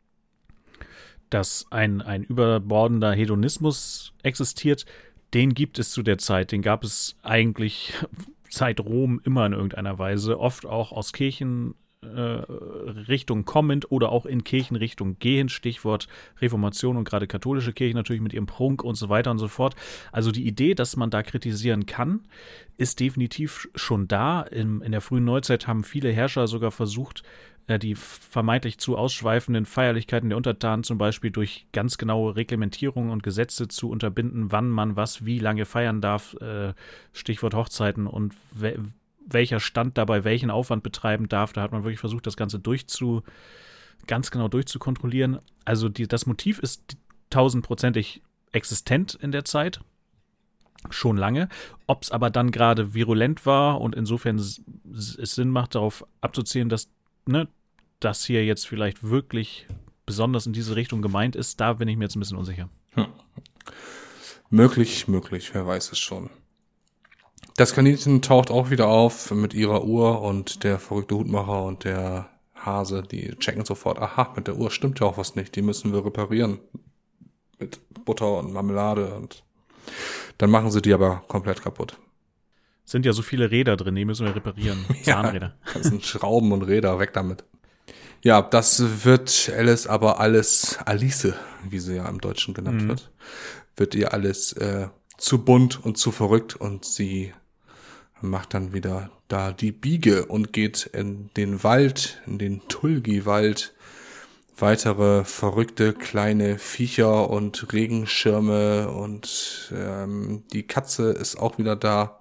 dass ein, ein überbordender Hedonismus existiert, den gibt es zu der Zeit. Den gab es eigentlich seit Rom immer in irgendeiner Weise, oft auch aus Kirchenrichtung äh, kommend oder auch in Kirchenrichtung gehend, Stichwort Reformation und gerade katholische Kirche natürlich mit ihrem Prunk und so weiter und so fort. Also die Idee, dass man da kritisieren kann, ist definitiv schon da. In, in der frühen Neuzeit haben viele Herrscher sogar versucht, äh, die vermeintlich zu ausschweifenden Feierlichkeiten der Untertanen zum Beispiel durch ganz genaue Reglementierungen und Gesetze zu unterbinden, wann man was wie lange feiern darf, äh, Stichwort Hochzeiten und we- welcher Stand dabei welchen Aufwand betreiben darf. Da hat man wirklich versucht, das Ganze durchzu, ganz genau durchzukontrollieren. Also die, das Motiv ist tausendprozentig existent in der Zeit. Schon lange. Ob es aber dann gerade virulent war und insofern es Sinn macht, darauf abzuzielen, dass ne, das hier jetzt vielleicht wirklich besonders in diese Richtung gemeint ist, da bin ich mir jetzt ein bisschen unsicher. Hm. Möglich, möglich, wer weiß es schon. Das Kaninchen taucht auch wieder auf mit ihrer Uhr und der verrückte Hutmacher und der Hase, die checken sofort, aha, mit der Uhr stimmt ja auch was nicht, die müssen wir reparieren. Mit Butter und Marmelade und dann machen sie die aber komplett kaputt. Sind ja so viele Räder drin, die müssen wir reparieren. Zahnräder. Ja, ganzen Schrauben und Räder, weg damit. Ja, das wird Alice aber alles, Alice, wie sie ja im Deutschen genannt mhm. wird, wird ihr alles äh, zu bunt und zu verrückt und sie macht dann wieder da die Biege und geht in den Wald, in den Tulgi-Wald, weitere verrückte kleine Viecher und Regenschirme und ähm, die Katze ist auch wieder da.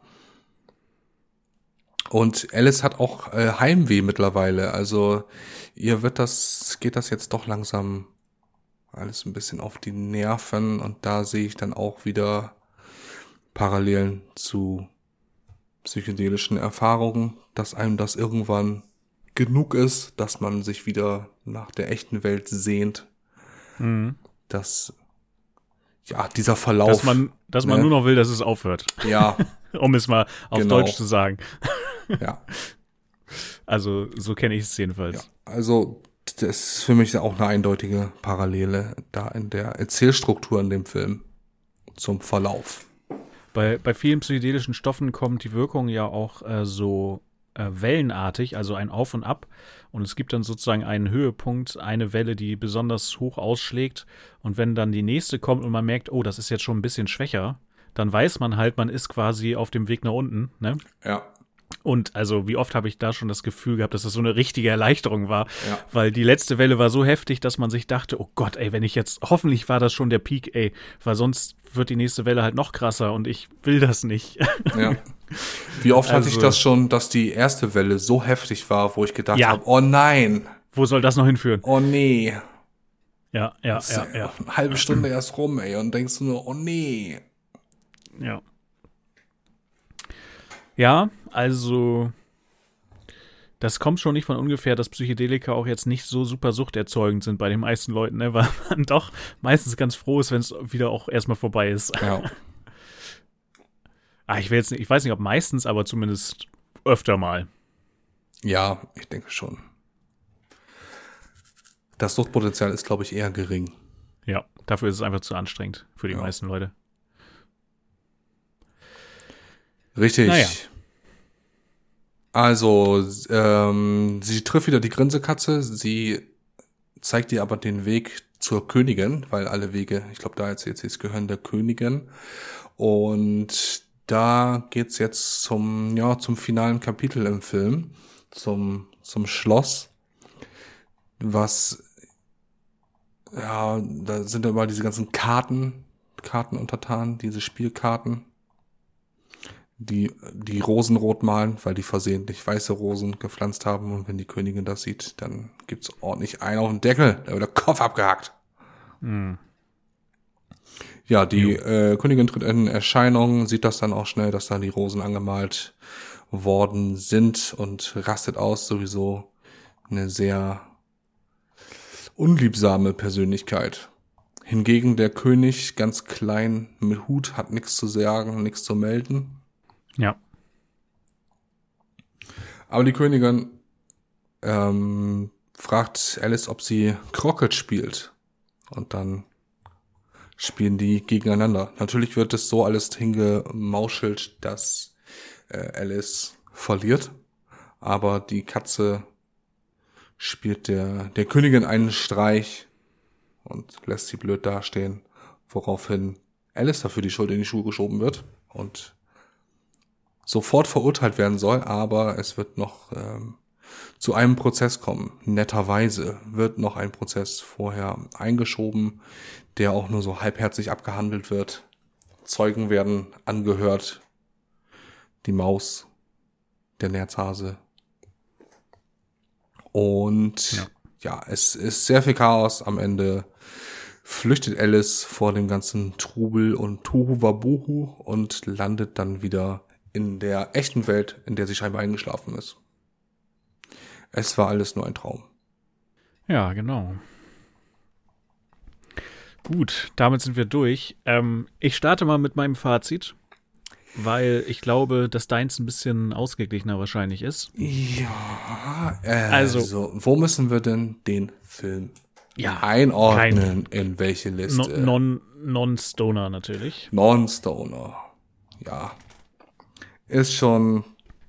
Und Alice hat auch äh, Heimweh mittlerweile, also ihr wird das, geht das jetzt doch langsam alles ein bisschen auf die Nerven und da sehe ich dann auch wieder Parallelen zu psychedelischen Erfahrungen, dass einem das irgendwann genug ist, dass man sich wieder nach der echten Welt sehnt, mhm. dass ja dieser Verlauf, dass man, dass man ne? nur noch will, dass es aufhört. Ja, um es mal auf genau. Deutsch zu sagen. Ja, also so kenne ich es jedenfalls. Ja, also das ist für mich auch eine eindeutige Parallele da in der Erzählstruktur in dem Film zum Verlauf. Bei, bei vielen psychedelischen Stoffen kommt die Wirkung ja auch äh, so äh, wellenartig, also ein Auf und Ab. Und es gibt dann sozusagen einen Höhepunkt, eine Welle, die besonders hoch ausschlägt. Und wenn dann die nächste kommt und man merkt, oh, das ist jetzt schon ein bisschen schwächer, dann weiß man halt, man ist quasi auf dem Weg nach unten. Ne? Ja. Und also wie oft habe ich da schon das Gefühl gehabt, dass das so eine richtige Erleichterung war, ja. weil die letzte Welle war so heftig, dass man sich dachte, oh Gott, ey, wenn ich jetzt, hoffentlich war das schon der Peak, ey, weil sonst wird die nächste Welle halt noch krasser und ich will das nicht. Ja. Wie oft also, hatte ich das schon, dass die erste Welle so heftig war, wo ich gedacht ja. habe, oh nein. Wo soll das noch hinführen? Oh nee. Ja, ja, das ja, ja. Eine halbe Stunde erst rum, ey, und denkst du nur, oh nee. Ja. Ja, also das kommt schon nicht von ungefähr, dass Psychedelika auch jetzt nicht so super suchterzeugend sind bei den meisten Leuten, ne? Weil man doch meistens ganz froh ist, wenn es wieder auch erstmal vorbei ist. Ja. ah, ich will jetzt nicht, ich weiß nicht, ob meistens, aber zumindest öfter mal. Ja, ich denke schon. Das Suchtpotenzial ist, glaube ich, eher gering. Ja, dafür ist es einfach zu anstrengend für die Ja. meisten Leute. Richtig. Naja. Also, ähm, sie trifft wieder die Grinsekatze, sie zeigt ihr aber den Weg zur Königin, weil alle Wege, ich glaube, da erzählt sie es, gehören der Königin. Und da geht's jetzt zum, ja, zum finalen Kapitel im Film, zum, zum Schloss, was, ja, da sind immer diese ganzen Karten, Karten untertan, diese Spielkarten, die die Rosen rot malen, weil die versehentlich weiße Rosen gepflanzt haben. Und wenn die Königin das sieht, dann gibt's ordentlich einen auf den Deckel. Da wird der Kopf abgehackt. Mhm. Ja, die äh, Königin tritt in Erscheinung, sieht das dann auch schnell, dass da die Rosen angemalt worden sind und rastet aus. Sowieso eine sehr unliebsame Persönlichkeit. Hingegen der König, ganz klein mit Hut, hat nichts zu sagen, nichts zu melden. Ja. Aber die Königin ähm, fragt Alice, ob sie Croquet spielt. Und dann spielen die gegeneinander. Natürlich wird es so alles hingemauschelt, dass äh, Alice verliert. Aber die Katze spielt der, der Königin einen Streich und lässt sie blöd dastehen, woraufhin Alice dafür die Schuld in die Schuhe geschoben wird und sofort verurteilt werden soll, aber es wird noch ähm, zu einem Prozess kommen. Netterweise wird noch ein Prozess vorher eingeschoben, der auch nur so halbherzig abgehandelt wird. Zeugen werden angehört. Die Maus, der Nerzhase. Und ja. ja, es ist sehr viel Chaos. Am Ende flüchtet Alice vor dem ganzen Trubel und Tohuwabohu und landet dann wieder in der echten Welt, in der sie scheinbar eingeschlafen ist. Es war alles nur ein Traum. Ja, genau. Gut, damit sind wir durch. Ähm, ich starte mal mit meinem Fazit, weil ich glaube, dass deins ein bisschen ausgeglichener wahrscheinlich ist. Ja, also, also wo müssen wir denn den Film ja, einordnen? In welche Liste? Non, Non-Stoner natürlich. Non-Stoner, ja. Ist schon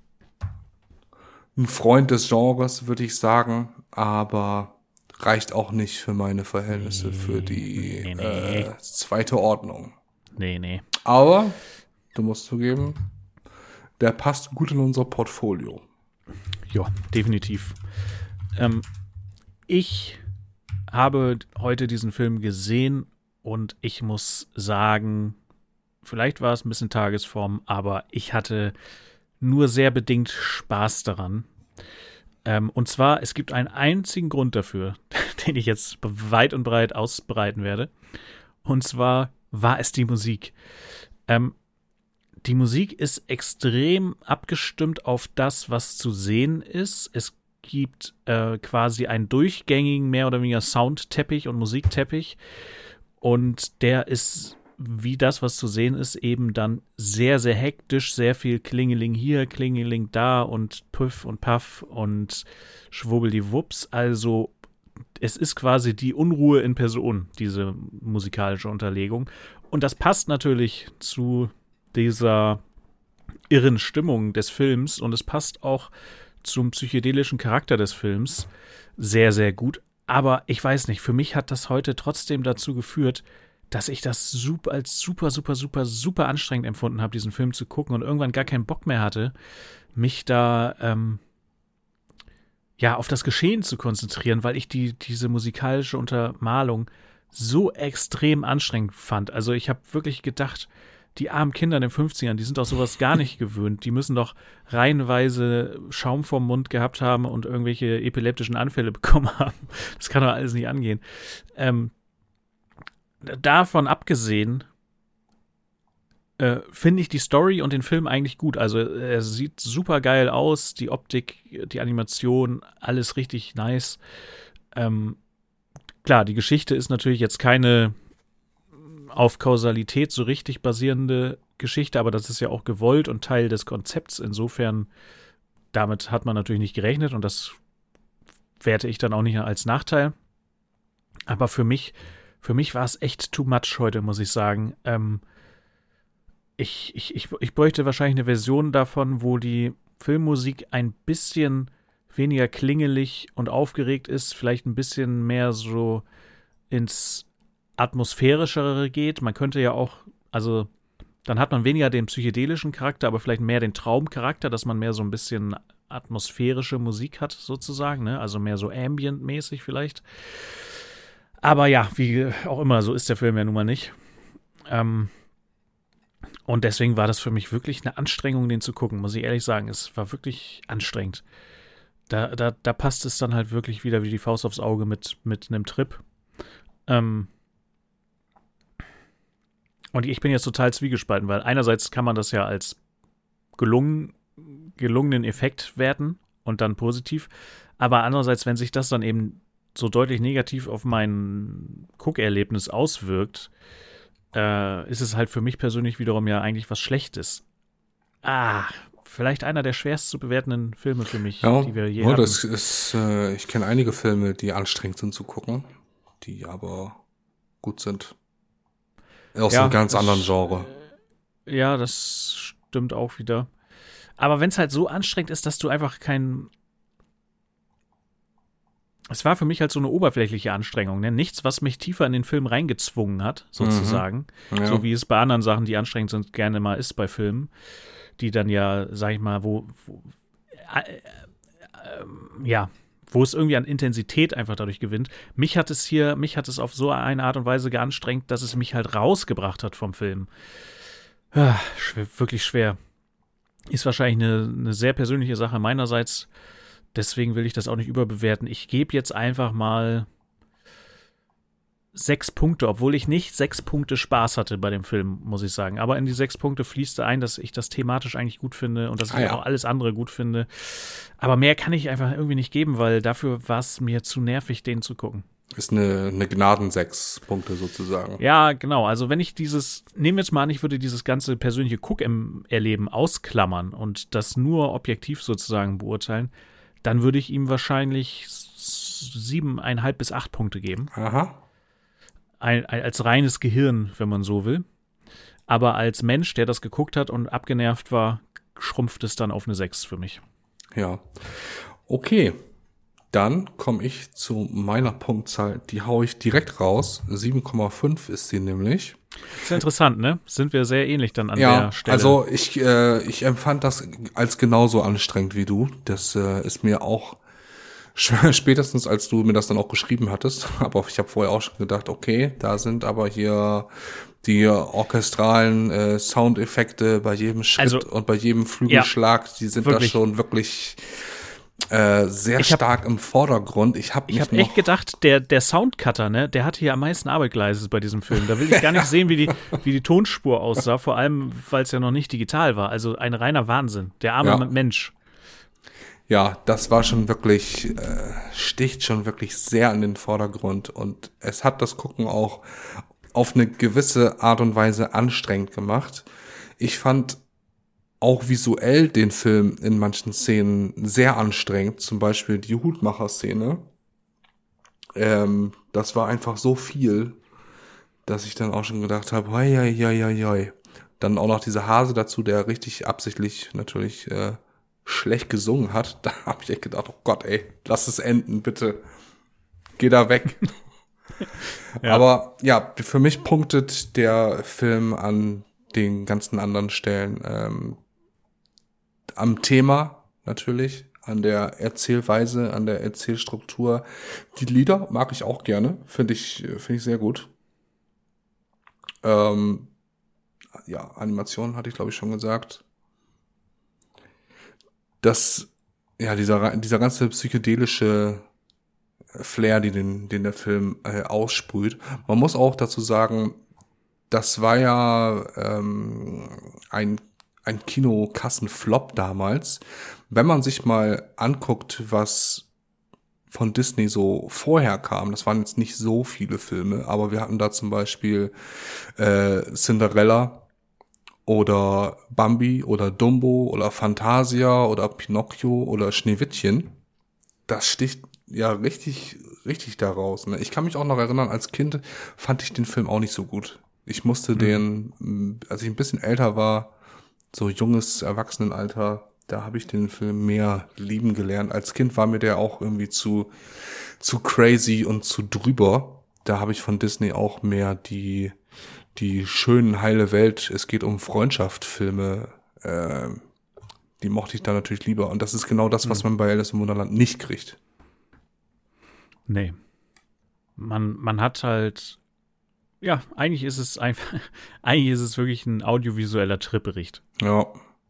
ein Freund des Genres, würde ich sagen, aber reicht auch nicht für meine Verhältnisse, nee, für die nee, nee. Äh, zweite Ordnung. Nee, nee. Aber, du musst zugeben, der passt gut in unser Portfolio. Ja, definitiv. Ähm, ich habe heute diesen Film gesehen und ich muss sagen, vielleicht war es ein bisschen Tagesform, aber ich hatte nur sehr bedingt Spaß daran. Ähm, und zwar, es gibt einen einzigen Grund dafür, den ich jetzt weit und breit ausbreiten werde. Und zwar war es die Musik. Ähm, die Musik ist extrem abgestimmt auf das, was zu sehen ist. Es gibt äh, quasi einen durchgängigen, mehr oder weniger Soundteppich und Musikteppich. Und der ist, wie das, was zu sehen ist, eben dann sehr, sehr hektisch, sehr viel Klingeling hier, Klingeling da und Puff und Puff und Schwubbeldiwupps. Also es ist quasi die Unruhe in Person, diese musikalische Unterlegung. Und das passt natürlich zu dieser irren Stimmung des Films und es passt auch zum psychedelischen Charakter des Films sehr, sehr gut. Aber ich weiß nicht, für mich hat das heute trotzdem dazu geführt, dass ich das super als super, super, super, super anstrengend empfunden habe, diesen Film zu gucken und irgendwann gar keinen Bock mehr hatte, mich da ähm, ja auf das Geschehen zu konzentrieren, weil ich die diese musikalische Untermalung so extrem anstrengend fand. Also ich habe wirklich gedacht, die armen Kinder in den fünfzigern, die sind doch sowas gar nicht gewöhnt. Die müssen doch reihenweise Schaum vorm Mund gehabt haben und irgendwelche epileptischen Anfälle bekommen haben. Das kann doch alles nicht angehen. Ähm, Davon abgesehen äh, finde ich die Story und den Film eigentlich gut. Also er sieht super geil aus, die Optik, die Animation, alles richtig nice. Ähm, klar, die Geschichte ist natürlich jetzt keine auf Kausalität so richtig basierende Geschichte, aber das ist ja auch gewollt und Teil des Konzepts. Insofern, damit hat man natürlich nicht gerechnet und das werte ich dann auch nicht als Nachteil. Aber für mich, für mich war es echt too much heute, muss ich sagen. Ähm, ich, ich, ich, ich bräuchte wahrscheinlich eine Version davon, wo die Filmmusik ein bisschen weniger klingelig und aufgeregt ist, vielleicht ein bisschen mehr so ins Atmosphärischere geht. Man könnte ja auch, also dann hat man weniger den psychedelischen Charakter, aber vielleicht mehr den Traumcharakter, dass man mehr so ein bisschen atmosphärische Musik hat, sozusagen, ne? Also mehr so ambient-mäßig vielleicht. Aber ja, wie auch immer, so ist der Film ja nun mal nicht. Ähm, und deswegen war das für mich wirklich eine Anstrengung, den zu gucken, muss ich ehrlich sagen. Es war wirklich anstrengend. Da, da, da passt es dann halt wirklich wieder wie die Faust aufs Auge mit, mit einem Trip. Ähm, und ich bin jetzt total zwiegespalten, weil einerseits kann man das ja als gelungen, gelungenen Effekt werten und dann positiv, aber andererseits, wenn sich das dann eben so deutlich negativ auf mein Guckerlebnis auswirkt, äh, ist es halt für mich persönlich wiederum ja eigentlich was Schlechtes. Ah, vielleicht einer der schwerst zu bewertenden Filme für mich, ja, die wir je ja, hatten. das ist, äh, ich kenne einige Filme, die anstrengend sind zu gucken, die aber gut sind. Aus Ja, einem ganz das- anderen Genre. Ja, das stimmt auch wieder. Aber wenn es halt so anstrengend ist, dass du einfach kein. Es war für mich halt so eine oberflächliche Anstrengung, ne? Nichts, was mich tiefer in den Film reingezwungen hat, sozusagen. Ja. So wie es bei anderen Sachen, die anstrengend sind, gerne mal ist bei Filmen, die dann ja, sag ich mal, wo, wo äh, äh, ja, wo es irgendwie an Intensität einfach dadurch gewinnt. Mich hat es hier, mich hat es auf so eine Art und Weise geanstrengt, dass es mich halt rausgebracht hat vom Film. Ah, schwer, wirklich schwer. Ist wahrscheinlich eine, eine sehr persönliche Sache meinerseits. Deswegen will ich das auch nicht überbewerten. Ich gebe jetzt einfach mal sechs Punkte, obwohl ich nicht sechs Punkte Spaß hatte bei dem Film, muss ich sagen. Aber in die sechs Punkte fließt ein, dass ich das thematisch eigentlich gut finde und dass ich Ah, ja. auch alles andere gut finde. Aber mehr kann ich einfach irgendwie nicht geben, weil dafür war es mir zu nervig, den zu gucken. Ist eine, eine Gnaden-sechs Punkte sozusagen. Ja, genau. Also wenn ich dieses, nehmen wir jetzt mal an, ich würde dieses ganze persönliche Guck-Erleben ausklammern und das nur objektiv sozusagen beurteilen, dann würde ich ihm wahrscheinlich siebeneinhalb bis acht Punkte geben. Aha. Ein, ein, als reines Gehirn, wenn man so will. Aber als Mensch, der das geguckt hat und abgenervt war, schrumpft es dann auf eine sechs für mich. Ja. Okay. Dann komme ich zu meiner Punktzahl. Die haue ich direkt raus. sieben Komma fünf ist sie nämlich. Ist ja interessant, ne? Sind wir sehr ähnlich dann an Ja, der Stelle. also ich, äh, ich empfand das als genauso anstrengend wie du. Das äh, ist mir auch spätestens, als du mir das dann auch geschrieben hattest. Aber ich habe vorher auch schon gedacht, okay, da sind aber hier die orchestralen äh, Soundeffekte bei jedem Schritt Also, und bei jedem Flügelschlag, die sind wirklich. da schon wirklich äh, sehr Ich hab- stark im Vordergrund. Ich habe Ich mich habe noch echt gedacht, der, der Soundcutter, ne, der hatte hier am meisten Arbeit geleistet bei diesem Film. Da will ich gar nicht sehen, wie die, wie die Tonspur aussah, vor allem, weil es ja noch nicht digital war. Also ein reiner Wahnsinn. Der arme Ja. Mensch. Ja, das war schon wirklich, äh, sticht schon wirklich sehr in den Vordergrund und es hat das Gucken auch auf eine gewisse Art und Weise anstrengend gemacht. Ich fand auch visuell den Film in manchen Szenen sehr anstrengend, zum Beispiel die Hutmacher-Szene. Ähm, das war einfach so viel, dass ich dann auch schon gedacht habe, hoi, hoi, hoi, hoi, hoi. Dann auch noch dieser Hase dazu, der richtig absichtlich natürlich äh, schlecht gesungen hat. Da habe ich echt gedacht, oh Gott, ey, lass es enden, bitte. Geh da weg. Ja. Aber ja, für mich punktet der Film an den ganzen anderen Stellen ähm, am Thema natürlich, an der Erzählweise, an der Erzählstruktur. Die Lieder mag ich auch gerne, finde ich, finde ich sehr gut. Ähm, ja, Animation hatte ich, glaube ich, schon gesagt. Das, ja, dieser, dieser ganze psychedelische Flair, die den, den der Film äh, aussprüht. Man muss auch dazu sagen, das war ja ähm, ein, ein Kinokassenflop damals. Wenn man sich mal anguckt, was von Disney so vorher kam, das waren jetzt nicht so viele Filme, aber wir hatten da zum Beispiel äh, Cinderella oder Bambi oder Dumbo oder Fantasia oder Pinocchio oder Schneewittchen. Das sticht ja richtig, richtig da raus. Ne? Ich kann mich auch noch erinnern, als Kind fand ich den Film auch nicht so gut. Ich musste mhm. den, als ich ein bisschen älter war, so junges Erwachsenenalter, da habe ich den Film mehr lieben gelernt. Als Kind war mir der auch irgendwie zu zu crazy und zu drüber. Da habe ich von Disney auch mehr die die schönen, heile Welt, es geht um Freundschaft Filme, äh, die mochte ich da natürlich lieber. Und das ist genau das, was man bei Alice im Wunderland nicht kriegt. Nee. Man, man hat halt, ja, eigentlich ist es einfach, eigentlich ist es wirklich ein audiovisueller Trittbericht. Ja.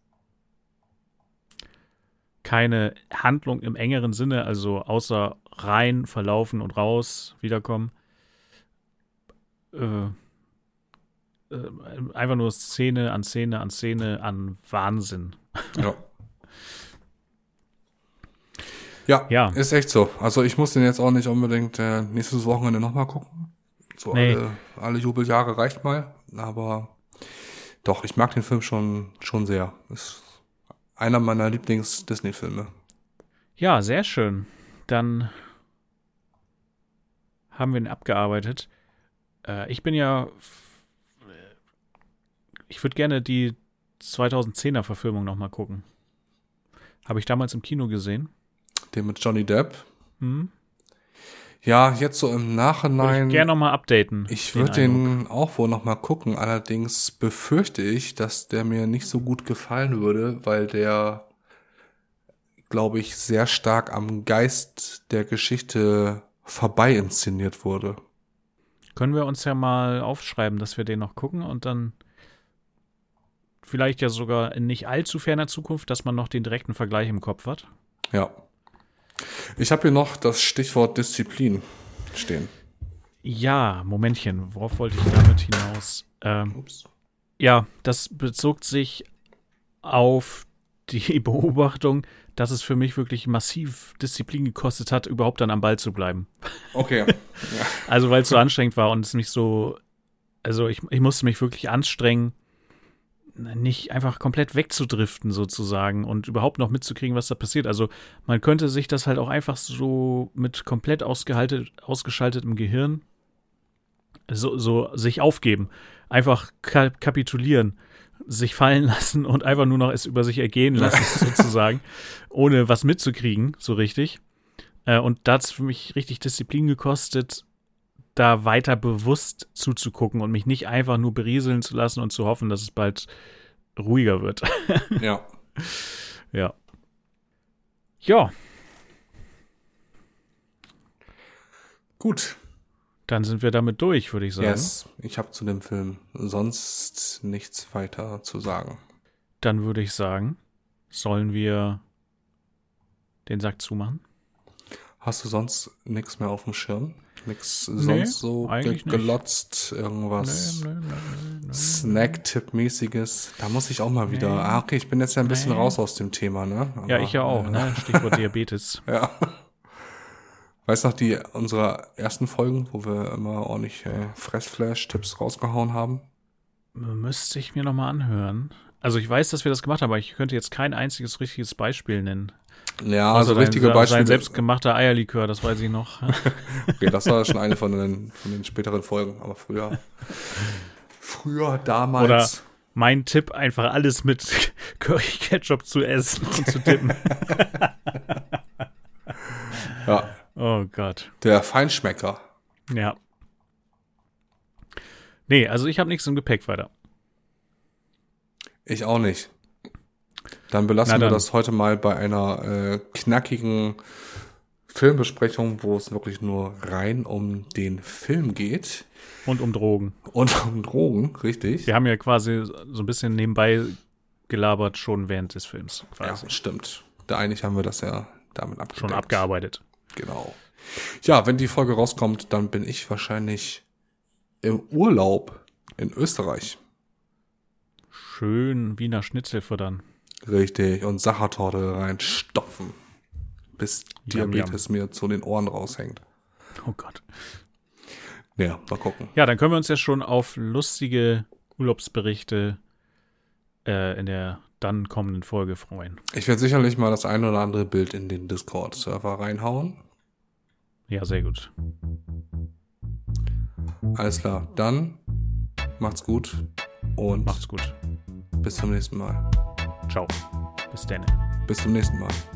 Keine Handlung im engeren Sinne, also außer rein, verlaufen und raus, wiederkommen. Äh, äh, einfach nur Szene an Szene an Szene an Wahnsinn. Ja. Ja, ja, ist echt so. Also ich muss den jetzt auch nicht unbedingt äh, nächstes Wochenende nochmal gucken. So nee. alle, alle Jubeljahre reicht mal. Aber doch, ich mag den Film schon, schon sehr. Ist einer meiner Lieblings-Disney-Filme. Ja, sehr schön. Dann haben wir ihn abgearbeitet. Äh, ich bin ja ich würde gerne die zweitausendzehner Verfilmung nochmal gucken. Habe ich damals im Kino gesehen. Den mit Johnny Depp? Hm? Ja, jetzt so im Nachhinein. Würde ich gerne nochmal updaten. Ich würde den, den auch wohl nochmal gucken. Allerdings befürchte ich, dass der mir nicht so gut gefallen würde, weil der, glaube ich, sehr stark am Geist der Geschichte vorbei inszeniert wurde. Können wir uns ja mal aufschreiben, dass wir den noch gucken und dann vielleicht ja sogar in nicht allzu ferner Zukunft, dass man noch den direkten Vergleich im Kopf hat. Ja. Ich habe hier noch das Stichwort Disziplin stehen. Ja, Momentchen, worauf wollte ich damit hinaus? Ähm, Ups. Ja, das bezog sich auf die Beobachtung, dass es für mich wirklich massiv Disziplin gekostet hat, überhaupt dann am Ball zu bleiben. Okay. Ja. Also weil es so anstrengend war und es mich so, also ich, ich musste mich wirklich anstrengen, nicht einfach komplett wegzudriften sozusagen und überhaupt noch mitzukriegen, was da passiert. Also man könnte sich das halt auch einfach so mit komplett ausgeschaltetem Gehirn so, so sich aufgeben, einfach ka- kapitulieren, sich fallen lassen und einfach nur noch es über sich ergehen lassen sozusagen, ohne was mitzukriegen, so richtig. Und da hat es für mich richtig Disziplin gekostet, da weiter bewusst zuzugucken und mich nicht einfach nur berieseln zu lassen und zu hoffen, dass es bald ruhiger wird. Ja. Ja. Ja. Gut. Dann sind wir damit durch, würde ich sagen. Yes. Ich habe zu dem Film sonst nichts weiter zu sagen. Dann würde ich sagen, sollen wir den Sack zumachen? Hast du sonst nichts mehr auf dem Schirm? Nix nee, sonst so ge- gelotzt, irgendwas nee, nee, nee, nee, nee, Snack-Tipp-mäßiges. Da muss ich auch mal wieder. Nee. Ah, okay, ich bin jetzt ja ein bisschen nee. raus aus dem Thema, ne? Aber, ja, ich ja auch, äh, ne? Stichwort Diabetes. Ja. Weißt du noch, die unserer ersten Folgen, wo wir immer ordentlich äh, Fressflash-Tipps rausgehauen haben? Müsste ich mir nochmal anhören. Also ich weiß, dass wir das gemacht haben, aber ich könnte jetzt kein einziges richtiges Beispiel nennen. Ja, also, also richtige sein, Beispiele. Sein selbstgemachter Eierlikör, das weiß ich noch. Okay, das war schon eine von den, von den späteren Folgen, aber früher, früher, damals. Oder mein Tipp, einfach alles mit Curry-Ketchup zu essen und zu tippen. Ja. Oh Gott. Der Feinschmecker. Ja. Nee, also ich habe nichts im Gepäck weiter. Ich auch nicht. Dann belassen wir das heute mal bei einer äh, knackigen Filmbesprechung, wo es wirklich nur rein um den Film geht. Und um Drogen. Und um Drogen, richtig. Wir haben ja quasi so ein bisschen nebenbei gelabert, schon während des Films. Quasi. Ja, stimmt. Da eigentlich haben wir das ja damit abgedeckt. Schon abgearbeitet. Genau. Ja, wenn die Folge rauskommt, dann bin ich wahrscheinlich im Urlaub. In Österreich. Schön Wiener Schnitzel futtern. Richtig. Und Sachertorte reinstopfen. Bis Diabetes Jam, jam. mir zu den Ohren raushängt. Oh Gott. Ja, mal gucken. Ja, dann können wir uns ja schon auf lustige Urlaubsberichte äh, in der dann kommenden Folge freuen. Ich werde sicherlich mal das ein oder andere Bild in den Discord-Server reinhauen. Ja, sehr gut. Alles klar. Dann macht's gut und Macht's gut. bis zum nächsten Mal. Ciao. Bis dann. Bis zum nächsten Mal.